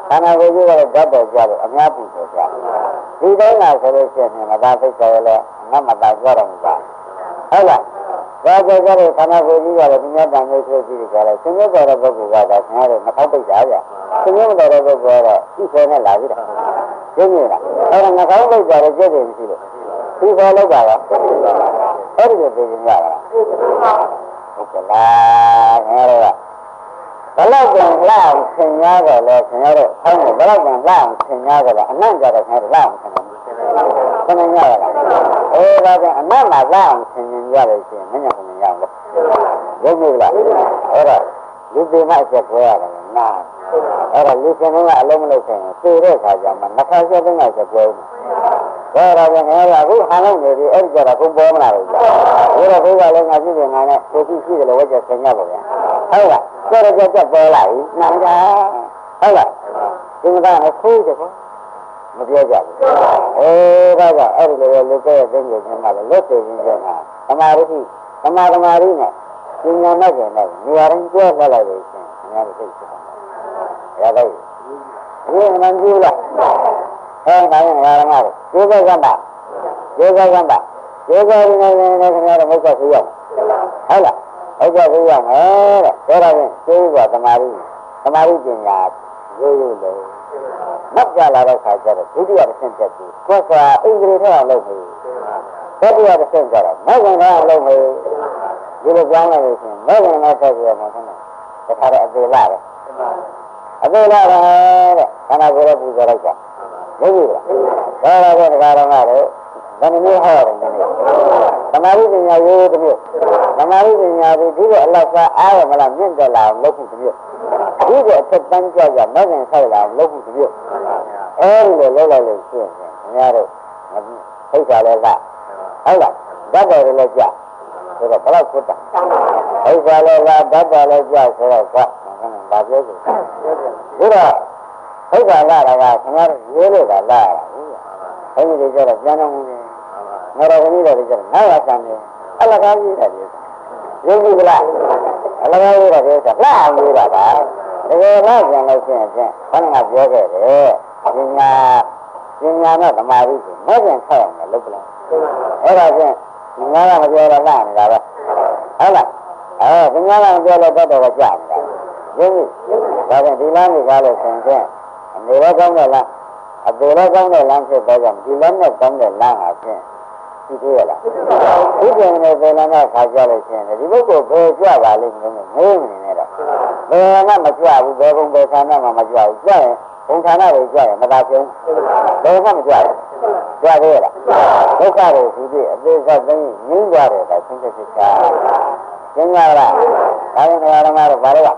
ခန္ဓာကိုယ်ကြီးကလည်းဓာတ်တော်ကြလို့အများပူတယ်ကြဒီတိုင်းလာဆိုလို့ရှိရင်မသာသိကြရလဲငတ်မသာကြတော့မှာဟုတ်လားဘာကြောင့်ကြလို့ခန္ဓာကိုယ်ကြီးကလည်းဒီများတန်နေဆိုကြည့်ကြတယ်သင်္ကေတတော်တဲ့ပုဂ္ဂိုလ်ကတော့ခင်ဗျားတို့မထောက်ပိတ်ကြကြသင်္ကေတတော်တဲ့ပုဂ္ဂိုလ်ကတော့ဒီဆိုနဲ့လာပြီတာရှင်းပြီလားအဲ့ဒါငါကောင်းပိတ်ကြတယ်ကြည့်တယ်မရှိလို့ဒီဆိုလောက်ပါလားအဲ့ဒီလိုသိကြရတာဟုတ်ကလားခင်ဗျားတို့ကဘလောက်ပြန်လှအောင်ဆင်ရတော့လဲခင်ဗျားတို့ဆောင်းဘလောက်ပြန်လှအောင်ဆင်ရတော့လဲအနံ့ကြတော့ခင်ဗျားတို့လှအောင်ဆင်တယ်ဆင်ရရလားအေးဒါပြန်အနံ့မှာလှအောင်ဆင်ရရတယ်ရှင်မညံ့ဆင်ရအောင်လို့ရုပ်ကြီးလားအဲ့ဒါလူတွေမှအချက်ကွဲရတယ်နားအဲ့ဒါလူစင်ကအလုံးမလုံးဆင်သေတဲ့ခါကျမှနှစ်ခါချက်သုံးခါချက်ကွဲဦးဒါတော့ငါကအခုဟန်လုံးနေပြီအဲ့ဒီကြတော့ခုပေါ်မလာဘူး။ဒါတော့ဘုရားလည်းငါကြည့်တယ်ငါနဲ့ကိုရှိရှိတယ်လို့ဝတ်ချက်ဆင်ရပါဗျာ။ဟုတ်လား။ကြောက်ကြက်ပေါ်လာပြီ။နားကြ။ဟုတ်လား။ဒီမှာကခိုးတယ်ပေါ့။မပြောကြဘူး။အေးဒါကအဲ့ဒီလိုလူကရဲ့သိဉ္ဇဉ်မှာလည်းလက်သေးခြင်းကသမာဓိသမာဓိမာရီနဲ့ဉာဏ်နဲ့ကျင်နဲ့နေရာတိုင်းကျဲထွက်လိုက်လို့ရှင်အများကြီးသိချင်တယ်။ရတော့ဒီမှန်ကြည့်လား။အဲဒါရင်ငါရမှာကျေးဇူးကံပါကျေးဇူးကံပါကျေးဇူးနေနေနေခင်ဗျားတို့မဟုတ်ဘူးရောက်ဟုတ်လားဟုတ်ကဲ့ရောက်မယ်တဲ့ဒါတော့ရင်ကျေးဇူးကသမာဓိသမာဓိပညာရိုးရိုးလို့မတ်ကြလာတဲ့ခါကျတော့ဒုတိယတစ်ဆင့်တက်ပြီးကိုယ်ကအိန္ဒြေထအောင်လုပ်ပြီတတိယတစ်ဆင့်ကျတော့မဂ္ဂင်ထအောင်လုပ်ပြီဒီလိုကြောင်းလိုက်လို့ရှိရင်မဂ္ဂင်နဲ့ဆက်ပြီးတော့မှဆင်းတယ်ဒါခါတော့အသေးလာတယ်အသေးလာတယ်တဲ့ခန္ဓာကိုယ်ရဲ့ပူဇော်လိုက်တာဟုတ်ပြီလားဒါတော့တရားတော်ကတော့ဘယ်နည်းဟောတယ်နည်းသမာဓိပညာရိုးတစ်မျိုးသမာဓိပညာဒီဒီလိုအလောက်စားအားရမလားမြင့်တက်လာအောင်လုပ်ဖို့တစ်မျိုးဒီလိုအသက်တန်းကြကြမဂ္ဂင်ဆောက်လာအောင်လုပ်ဖို့တစ်မျိုးအဲဒီလိုလုပ်လိုက်လို့ရှိရင်ခင်ဗျားတို့ဖိတ်တာလည်းကဟုတ်လားဓာတ်တော်လည်းကြဆိုတော့ဘယ်လောက်ခွတ်တာဖိတ်တာလည်းကဓာတ်တော်လည်းကြဆိုတော့ကွာဘာပြောဆိုဒီတော့ဟုတ်ပါလားကခင်ဗျားတို့ရေးလို့ပါလားဘယ်လိုလဲကြတော့ပြန်တော်မူတယ်ငါတော်ကလေးတွေကြတော့ငါ့ဘာဆံတယ်အလကားကြီးတယ်ရုပ်ကြီးကလားအလကားကြီးတယ်ဆိုတော့လှအောင်ရေးတာပါတကယ်လားပြန်လို့ရှိရင်ဖြင့်ခေါင်းကပြောခဲ့တယ်ပညာပညာနဲ့သမာဓိကိုမပြန်ဆက်အောင်လုပ်ပလားအဲ့ဒါဖြင့်ငါကမပြောတော့လှနေတာပဲဟုတ်လားအဲပညာကမပြောလို့တော့တော့ကြာနေတာရုပ်ကြီးဒါပြန်ဒီလားနေကားလို့ဆင်ဖြင့်အနေရောကောင်းတယ်လားအပေရောကောင်းတဲ့လမ်းဖြစ်တော့ကြောင့်ဒီလမ်းနဲ့ကောင်းတဲ့လမ်းဟာဖြင့်သိသေးရလားဒီကျင်နဲ့ပေလမ်းကခါကြလို့ရှိရင်ဒီပုဂ္ဂိုလ်ဘယ်ကြွပါလိမ့်မလို့ငိမ့်နေတော့ဘယ်မှမကြွဘူးဘယ်ဘုံဘယ်ဌာနမှမကြွဘူးကြွရင်ဘုံဌာနတွေကြွရင်မသာပြုံးဘယ်မှမကြွဘူးကြွသေးရလားဒုက္ခတွေဒီပြည့်အသေးစိတ်သိငင်းကြတယ်ဒါသင်္ကေတချာသင်္ကြန်လားဒါရင်ဓမ္မတော်ကတော့ဘာလို့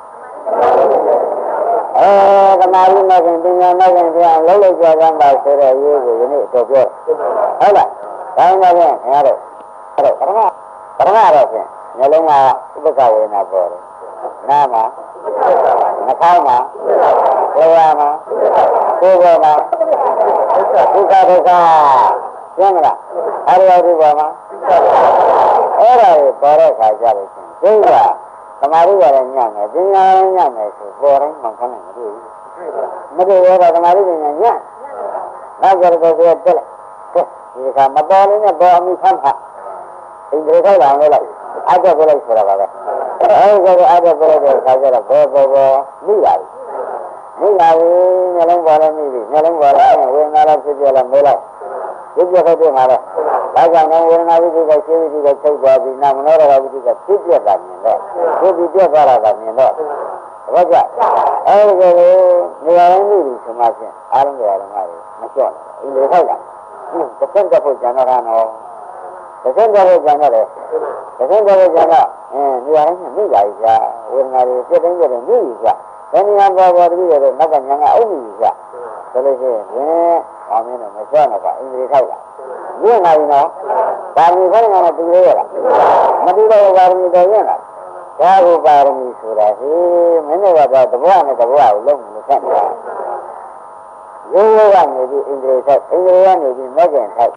အဲသမာဓိနဲ့ပညာနဲ့ပြန်လုံးလုံးကြောက်ကြပါဆိုတဲ့ရေးကိုယနေ့တော့ပြောဟုတ်လားဒါမှမဟုတ်ခင်ဗျားတို့အဲ့တော့ပရမပရမတော့ဖြင့်မျိုးလုံးကဥပက္ခဝေဒနာပေါ်တယ်နာမှာနှာခေါင်းမှာဘဝမှာကိုယ်ပေါ်မှာဒုက္ခဒုက္ခကျင်းမလားအဲ့ဒီဒီပေါ်မှာအဲ့ဒါကိုပေါ်တဲ့ခါကြလို့ရှင်ဒုက္ခသမာဓိရတယ်ညံ့မယ်ပညာလည်းညံ့မယ်ဆိုပေါ်တိုင်းမှခဏမတွေ့ဘူးမတွေ့ရတော့သမာဓိပညာညံ့နောက်ကြတော့ကိုယ်တက်လိုက်ဒီကမပေါ်လေးနဲ့ပေါ်အမိဆန်းဟာဒီလိုထိုက်လာလို့လိုက်အားကြပြလိုက်ဆိုတာပါပဲအဲဒီကအားကြပြလိုက်တဲ့ခါကျတော့ဘောဘောဘောမိလာပြီမိလာပြီနှလုံးပေါ်လည်းမိပြီနှလုံးပေါ်လည်းဝေဒနာလည်းဖြစ်ပြလည်းမေးလိုက်ဒီပြခဲ့တဲ့မှာတော့ဒါကြောင့်ဝေဒနာဝိသုကရှင်းဝိသုကချုပ်သွားပြီနာမနောရဝိသုကဖြစ်ပြတာမြင်တော့ဒီဒီပြသွားတာကမြင်တော့ဘာကြအဲဒီလိုနေရာရင်းမိပြီဆိုမှဖြင့်အားလုံးကြရမှာမလျှော့ဘူးဒီလိုထိုက်တာတစ်ဆင့်တစ်ဖို့ကျန်တော့တာနော်တစ်ဆင့်တစ်ဖို့ကျန်တော့တယ်တစ်ဆင့်တစ်ဖို့ကျန်တော့အင်းနေရာရင်းမိပါပြီကြာဝေဒနာတွေပြည့်တိုင်းပြည့်တိုင်းမိပြီကြာဘယ်နေရာပေါ်ပေါ်တည်းရတဲ့နောက်ကညာကအုပ်မိပြီကြာဆိုလို့ရှိရင်ဘာမင်းတော့မလျှော့တော့ပါအင်္ဂလိပ်ထိုက်တာညင်လာပြီနော်ပါရမီခေါင်းကတော့တူရရလားမတူတော့ပါရမီတော်ရင်လားဒါကိုပါရမီဆိုတာဟေးမင်းတို့ကတော့တဘွားနဲ့တဘွားကိုလုံးလို့ဆက်နေတာရိုးရိုးကနေပြီးအင်္ဂလိပ်ထိုက်အင်္ဂလိပ်ကနေပြီးမဂ္ဂင်ထိုက်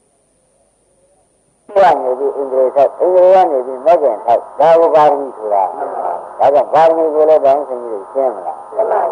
ဘွားနေပြီးအင်္ဂလိပ်ထိုက်အင်္ဂလိပ်ကနေပြီးမဂ္ဂင်ထိုက်ဒါကိုပါရမီဆိုတာဒါကြောင့်ပါရမီကိုလည်းတိုင်းစင်ကြီးရှင်းမလား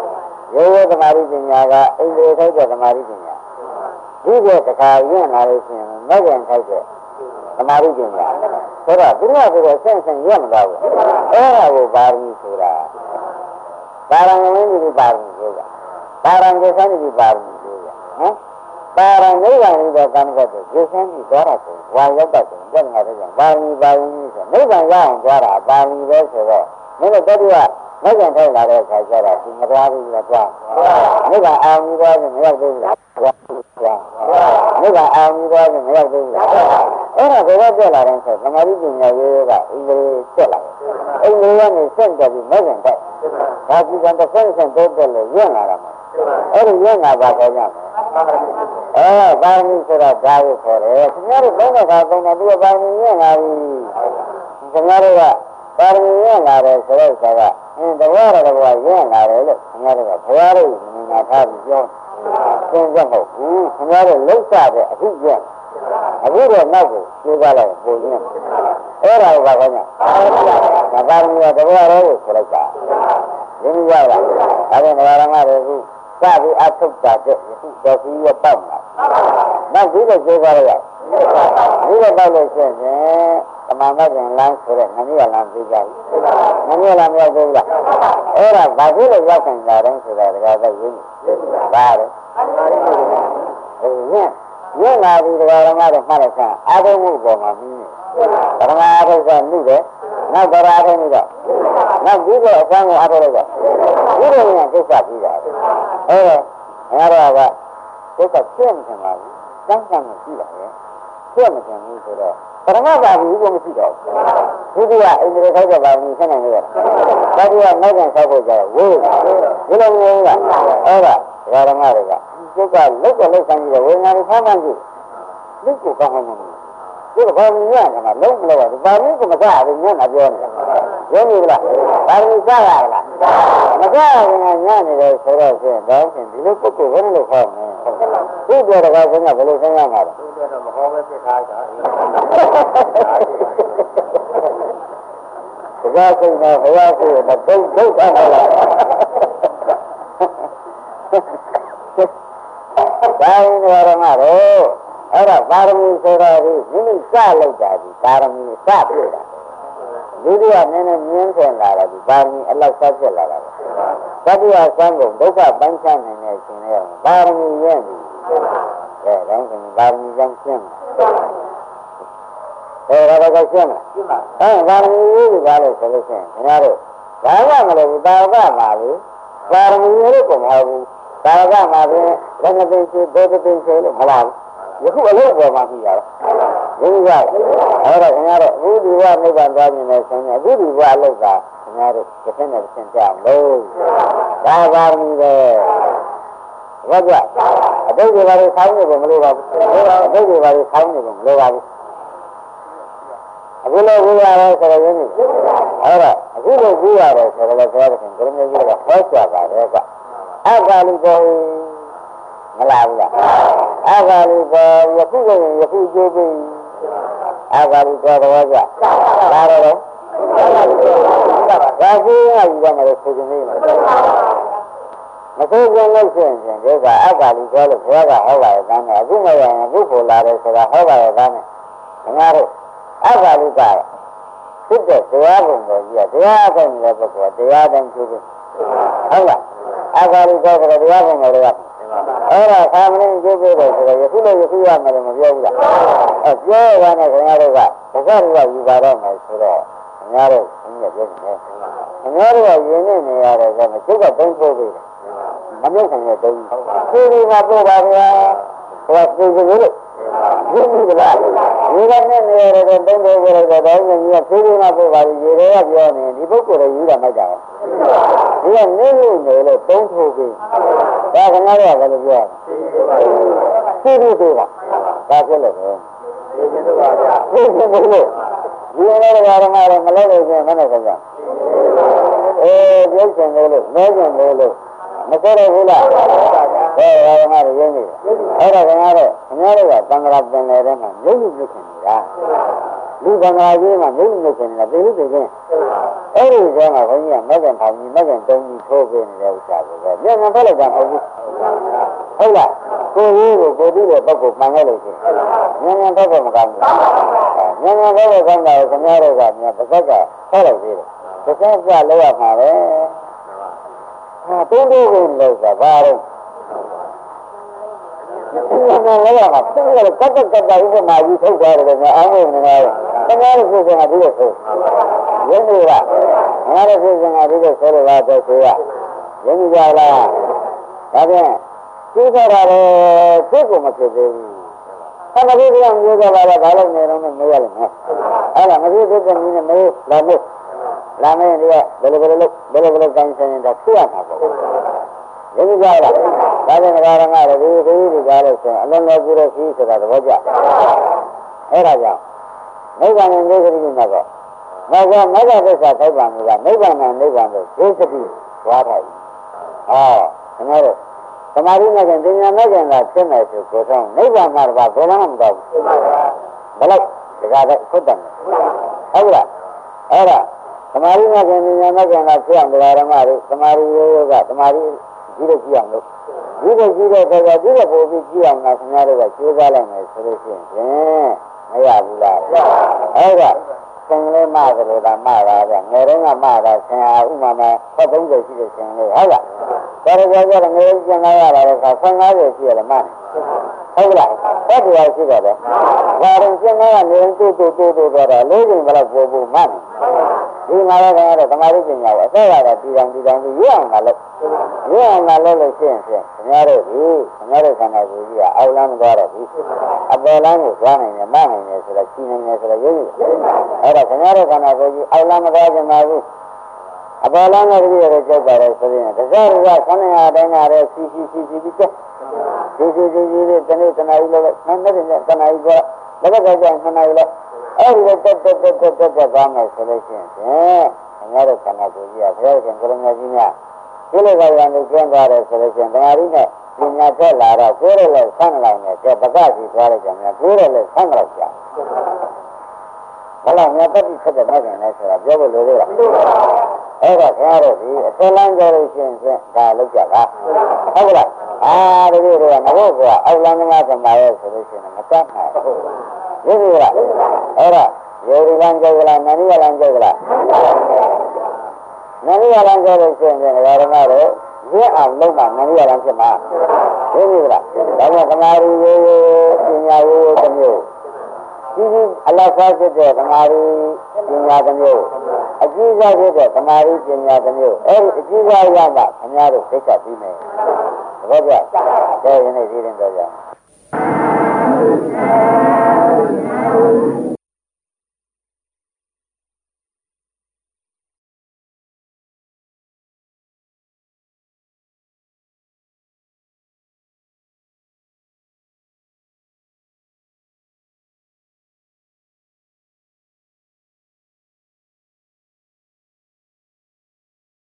ရိုးရိုးသမာဓိပညာကအင်္ဂလိပ်ထိုက်တဲ့သမာဓိပညာဒီကတခါရင့်လာလို့ရှိရင်မဂ္ဂင်ထိုက်တဲ့သမာဓိပညာဆိုတော့သူကဆိုတော့ဆင့်ဆင့်ရမသွားဘူးအဲ့ဒါကိုပါရမီဆိုတာပါရမီဒီပါရမီဆိုတာပါရမီစံဒီပါရမီဆိုတာဟမ်ပါရမီနိဗ္ဗာန်ဤသောကံကတည်းကဇေစံဒီသွားတာဆိုဝါရောက်တဲ့ဆိုတဲ့ငါတို့ကပါရမီပါရမီဆိုနိဗ္ဗာန်ရအောင်သွားတာပါရမီပဲဆိုတော့မင်းတို့တတိယမဂ္ဂင်ထိုက်လာတဲ့အခါကျတော့ဒီမသွားဘူးလားသွားနိဗ္ဗာန်အာရုံသွားရင်မရောက်သေးဘူးလားသွားနိဗ္ဗာန်အာရုံသွားရင်မရောက်သေးဘူးလားအဲ့ဒါဘယ်တော့ပြလာတယ်ဆိုသမာဓိပညာရေးကအင်္ဂလိပ်ပြလာတယ်အင်္ဂလိပ်ကနေစက်တယ်ပြီးမဂ္ဂင်ထိုက်ဒါကြည့်ကန်တစ်ဆင့်ဆင့်တိုးတက်လို့ရင့်လာတာမှာအဲ့ဒီရင့်လာပါခေါ်ကြမယ်အဲပါရမီဆိုတာဒါကိုခေါ်တယ်ခင်ဗျားတို့ဘယ်တော့ခါသုံးတယ်သူကပါရမီရင့်လာပြီခင်ဗျားတို့ကပါရမီရင့်လာတယ်ဆိုတော့ဆိုတာအင်းတဘောရတဘောရင့်လာတယ်လို့ခင်ဗျားတို့ကဘုရားတို့မြင်လာထားပြီးပြောသင်ကြမဟုတ်ဘူးခင်ဗျားတို့လှုပ်ရှားတဲ့အခုကျက်အခုတော့နောက်ကိုကျိုးပါလိုက်ပုံရင်းအဲ့ဒါကိုပါခေါ်ကြဒါပါရမီကတဘောရကိုဆိုလိုက်တာရင်းရပါဒါပေမဲ့ဓမ္မတွေကစပြီးအထုတ်တာတဲ့အခုတော်စီရပောက်လာနောက်ပြီးတော့ကျိုးပါလိုက်ဒီလိုပောက်လို့ရှိရင်တမန်မကျင်လမ်းဆိုတဲ့ငမြလမ်းပြေးကြပြီငမြလမ်းမရောက်သေးဘူးလားအဲ့ဒါဘာဖြစ်လို့ရောက်ခင်လာတော့ဆိုတာတကားသက်ရင်းပါတယ်ဟိုညညလာပြီးတကားဓမ္မတွေမှတ်ရဆန်းအာထုံမှုပေါ်မှာပြီးနေဓမ္မအာထုံကနှုတ်တယ်နောက်တော်အာထုံမှုတော့နောက်ပြီးတော့အဆန်းကိုအာထုံလိုက်တော့ဒီလိုမျိုးကိစ္စပြီးတာအဲ့တော့ငါတို့ကကိစ္စပြင်းထန်ပါဘူးစမ်းစမ်းမရှိပါရဲ့ပြင်းမထန်ဘူးဆိုတော့ပရမတ်ပါဘူးကိုမရှိတော့ဘူးဒုတိယအိန္ဒြေခိုက်တဲ့ပါဘူးဆက်နိုင်လို့ရတတိယမိုက်ကန်ဆောက်ဖို့ကြတော့ဝေးဒီလိုမျိုးကအဲ့ဒါဓမ္မတွေကစိတ်ကလုတ်ကလုတ်ဆိုင်ပြီးတော့ဝေငါတွေဖမ်းမှန်းကြည့်လုတ်ကိုကောင်းမှန်းမလို့ဒီကဘာမင်းရမှာလုံးမလို့ပါဘာမင်းကမစားဘူးညံ့တာပြောနေတာရုံးနေလားဘာမင်းစားရလားမစားရင်ညံ့နေတယ်ဆိုတော့ဆိုရင်တော့ရှင်ဒီလိုပုဂ္ဂိုလ်ဘယ်လိုခေါ်မလဲသူ့ပြောတော့ကဘယ်လိုဆင်းရမှာလဲသူ့ပြောတော့မဟောပဲဖြစ်ထားတာဘုရားစိတ်နဲ့ဘုရားစိတ်နဲ့တုံ့ထုတ်တာလားဒါရင်တော်ရမှာတော့အဲ့ဒါပါရမီဆိုတော့ဒီမိမိစလောက်တာဒီပါရမီစပြည့်တာဒုတိယနည်းနည်းမြင်းထင်လာတာဒီပါရမီအလောက်ဆက်ဖြစ်လာတာသတိယစံကုန်ဒုက္ခပန်းချနိုင်တဲ့အချိန်လေးပါရမီရဲ့ဒီအဲဒါဆိုပါရမီကြောင့်ရှင်းတယ်အဲဒါကရှင်းတယ်အဲပါရမီကြီးကလည်းဆိုလို့ရှိရင်ခင်ဗျားတို့ဘာမှမလုပ်ဘူးတာဝကပါလေပါရမီလို့ကမဟုတ်ဘူးတာဝကမှာပဲလက်ငသိရှိဘုဒ္ဓသိရှိလို့မလားယခုအလို့ပေါ်မှာပြရတော့ဒီကအဲ့တော့ခင်ဗျားတို့အခုဒီဘဝနိဗ္ဗာန်သွားမြင်နေဆိုရင်အခုဒီဘဝအလို့ကခင်ဗျားတို့တစ်ဆင့်နဲ့တစ်ဆင့်ကြောက်လို့ဒါပါရမီပဲဟုတ်ကဲ့အတိတ်တွေဘာတွေဆောင်းနေဖို့မလိုပါဘူးအတိတ်တွေဘာတွေဆောင်းနေဖို့မလိုပါဘူးအခုလိုကြည့်ရတယ်ဆိုတော့ရင်းနေအဲ့ဒါအခုလိုကြည့်ရတယ်ဆိုတော့လည်းဆိုတော့ခင်ဗျားတို့ကဟောကြပါတယ်ကအဂါလိကောမလာဘူးလားအဂါလိကောယခုကယခုကျိုးပြီးအဂါလိကောတော့ကြလာတော့ဒါကြီးရယူရမယ်ဆိုကြနေလားမဆိုးကြလို့ရှိရင်ဒီကအဂါလိကောလို့ဘုရားကဟောပါရဲ့ကမ်းတယ်အခုမရရင်အခုပေါ်လာတယ်ဆိုတာဟောပါရဲ့ကမ်းတယ်ခင်ဗျားတို့အဂါလိကဖြစ်တဲ့တရားပုံပေါ်ကြီးကတရားပုံလည်းပုဂ္ဂိုလ်တရားတိုင်းကျိုးပြီးဟုတ်လားအဂါလိကောကတရားပုံလည်းရအဲ့ဒါသာမဏေကျိုးပြီးတယ်ဆိုတော့ယခုလိုယခုရမယ်လို့မပြောဘူးလားအဲပြောရတာနဲ့ခင်ဗျားတို့ကဘုရားတွေကယူပါတော့မယ်ဆိုတော့ခင်ဗျားတို့အင်းရပြောနေတယ်ခင်ဗျားတို့ကယဉ်နေနေရတယ်ဆိုတော့ကျုပ်ကဘုံပို့ပြီးတယ်မမြုပ်ခင်ရဲ့တုံးဒီဒီမှာပို့ပါဗျာဟောပြေကြလို့ဒီဒီကလားဒီကနေ့နေရတဲ့တုံးတွေပြောလိုက်တော့တော့ကြီးကပြေဒီမှာပို့ပါပြီရေတွေကပြောနေဒီပုဂ္ဂိုလ်တွေယူတာမိုက်တာဒီကနေလို့နေလို့တုံးထိုးပြီးဒါခင်ဗျားတို့ကလည်းပြောသိပြီသေးတာဒါဖြစ်လို့ပဲသိပြီတော့ပါဗျာသိပြီလို့ဒီလိုတော့ဓမ္မတော့မလုပ်လို့ချင်းမနဲ့ခင်ဗျာအေးပြုတ်ချင်လို့မဲချင်လို့မစေရဘူးလားဘယ်ဓမ္မတွေရင်းနေအဲ့ဒါခင်ဗျားတို့ခင်ဗျားတို့ကသံဃာပင်လေထဲမှာမြုပ်မြုပ်ဖြစ်နေတာလူကံကာကြီးမှာမင်းမခင်နေတာပြည်လူပြည်ချင်းအဲ့ဒီကျမှဘုန်းကြီးကမက်ကင်ထောင်ကြီးမက်ကင်တုံးကြီးထိုးပေးနေတဲ့ဥစ္စာကိုပဲညံ့ညံ့ထွက်လိုက်တာမဟုတ်ဘူးဟုတ်လားကိုယ်ကြီးကိုကိုယ်ကြီးတဲ့ပုဂ္ဂိုလ်မှန်ခဲ့လို့ရှိရင်ညံ့ညံ့ထွက်ဖို့မကောင်းဘူးညံ့ညံ့ထွက်ဖို့ကောင်းတာကိုခင်ဗျားတို့ကမြန်ပါဇက်ကဆောက်လိုက်သေးတယ်ပါဇက်ကလောက်ရမှာပဲဟာတုံးတုံးကိုလို့ဆိုတာဘာလို့ဒီမှာလည်းရမှာသူကလည်းကတ်ကတ်ကတ်ဥပမာကြီးထုတ်သွားတယ်ကအာမုန်းနေတယ်။တကယ်လို့ဆိုရင်ဒီလိုဆိုရင်းနေလားငါတို့ဆိုရင်ဒီလိုဆိုရတာတော့ဆိုရရင်းနေကြလားဒါပြန်သိကြတာလေသိကိုမဖြစ်သေးဘူး။အဲ့ဒါကြီးကမျိုးကြလာတော့ဘာလို့နေတော့မရလိမ့်မယ်။အဲ့ဒါမသိသေးတဲ့နည်းနဲ့မေးလာလို့လာမင်းဒီကဘယ်လိုဘယ်လိုဘယ်လိုဘယ်လိုတိုင်းဆိုင်နေတာသိရမှာပေါ့။ရင်းကြလားဒါပြန်ငါရငါတို့ဒီဒီဒီကားလို့ဆိုရင်အလုံးစုံပြုလို့ရှိဆိုတာသဘောကျအဲ့ဒါကြောင့်နိဗ္ဗာန်နဲ့နိဗ္ဗာန်ကိုမှာတော့မကမကသစ္စာထိုက်ပါမှုကနိဗ္ဗာန်နဲ့နိဗ္ဗာန်ကိုသိစတိဝါထိုက်ဟောခင်ဗျားတို့သမာဓိနဲ့ပညာနဲ့ကင်တာဖြစ်မယ်ဆိုကိုယ်ဆောင်နိဗ္ဗာန်မှာတော့ဘယ်မှမတော့ဘူးဘယ်လိုက်ဒီကားတော့ခွတ်တယ်ဟုတ်လားအဲ့ဒါသမာဓိနဲ့ပညာနဲ့ကင်တာဖြစ်အောင်တရားဓမ္မတွေသမာဓိရောကသမာဓိဒီလိုကြည့်အောင်လို့ဒီလိုကြည့်တဲ့အခါကျဒီလိုပို့ပြီးကြည့်အောင်လားခင်ဗျားတို့ကကြိုးစားလိုက်မယ်ဆိုလို့ရှိရင်မရဘူးလားအဲ့ဒါဆင်လေးမကလေးကမတာဗျငယ်တော့ကမတာဆင်ဟာဥမာမှာဖတ်သုံးဆယ်ရှိတဲ့ဆင်လေးဟုတ်လားဒါတော့ကြောင့်ငယ်ကျန်လာရတာကဆယ်ငါးဆယ်ရှိရတယ်မဟုတ်လားဘယ်တရားရှိတော့လဲဘာရင်ကျန်လာကနေတူတူတူတူတော့လေးချိန်ဘယ်လောက်ပို့ဖို့မှန်းဒီမှာလည်းကတော့သမာဓိပညာကိုအဆက်ရတာတည်တောင်တည်တောင်ပြီးရအောင်လာလို့ရအောင်လာလို့လို့ရှိရင်ဖြင့်ခင်ဗျားတို့ဒီခင်ဗျားတို့ခန္ဓာကိုယ်ကြီးကအောက်လမ်းမသွားတော့ဘူးအပေါ်လမ်းကိုသွားနိုင်တယ်မနိုင်တယ်ဆိုတော့ရှင်းနေတယ်ဆိုတော့ရုပ်ရည်အဲ့တော့ခင်ဗျားတို့ခန္ဓာကိုယ်ကြီးအောက်လမ်းမသွားကြပါဘူးအပေါ်လမ်းကိုတည်းရကြောက်ပါတယ်ဆိုရင်တရားရခန္ဓာတိုင်းကလည်းစီစီစီစီပြီးကျဒီဒီဒီဒီတနေ့တနားကြီးလို့နန်းတဲ့တနားကြီးကလည်းတော့ကြောက်နေတယ်လို့အဲ့ဒီတက်တက်တက်တက်တက်တက်သွားမယ်ဆိုလို့ရှိရင်ဖြင့်ငါတို့ခန္ဓာကိုယ်ကြီးကဘုရားရှင်ကိုရမကြီးများဒီလိုကရံကိုကျင်းသွားတယ်ဆိုလို့ရှိရင်တရားရင်းနဲ့ပညာတက်လာတော့ကိုယ်ရလည်းဆန်းလိုက်တယ်တဲ့ပကစီသွားလိုက်ကြများကိုယ်ရလည်းဆန်းလိုက်ကြဘာလို့မြတ်တိဆက်တဲ့မဲ့တယ်လဲဆိုတာပြောဖို့လိုသေးလားအဲ့တော့ခင်ဗျားတို့ဒီအစလန်းကြလို့ရှိရင်ဖြင့်ဒါလောက်ကြတာဟုတ်လားအာဒီလိုတော့မဟုတ်ဘူးအောက်လန်းငါးကမာရဲဆိုလို့ရှိရင်မတတ်နိုင်ဘူးဒီလိုလားအဲ့ဒါယောဂီလမ်းကြောက်လားနန္ဒီလမ်းကြောက်လားနန္ဒီလမ်းကြောက်လို့ရှိရင်ဓမ္မတို့ရအောင်လုပ်မှနန္ဒီလမ်းဖြစ်မှာဒီလိုလားဒါကြောင့်သမာဓိရိုးရိုးပညာရိုးရိုးတစ်မျိုးဒီဒီအလတ်စားဖြစ်တဲ့သမာဓိပညာတစ်မျိုးအကျဉ်းစားဖြစ်တဲ့သမာဓိပညာတစ်မျိုးအဲ့ဒီအကျဉ်းစားရမှခင်ဗျားတို့သိချပြီးမယ်သဘောကျကဲယနေ့ဒီရင်တော့ကြ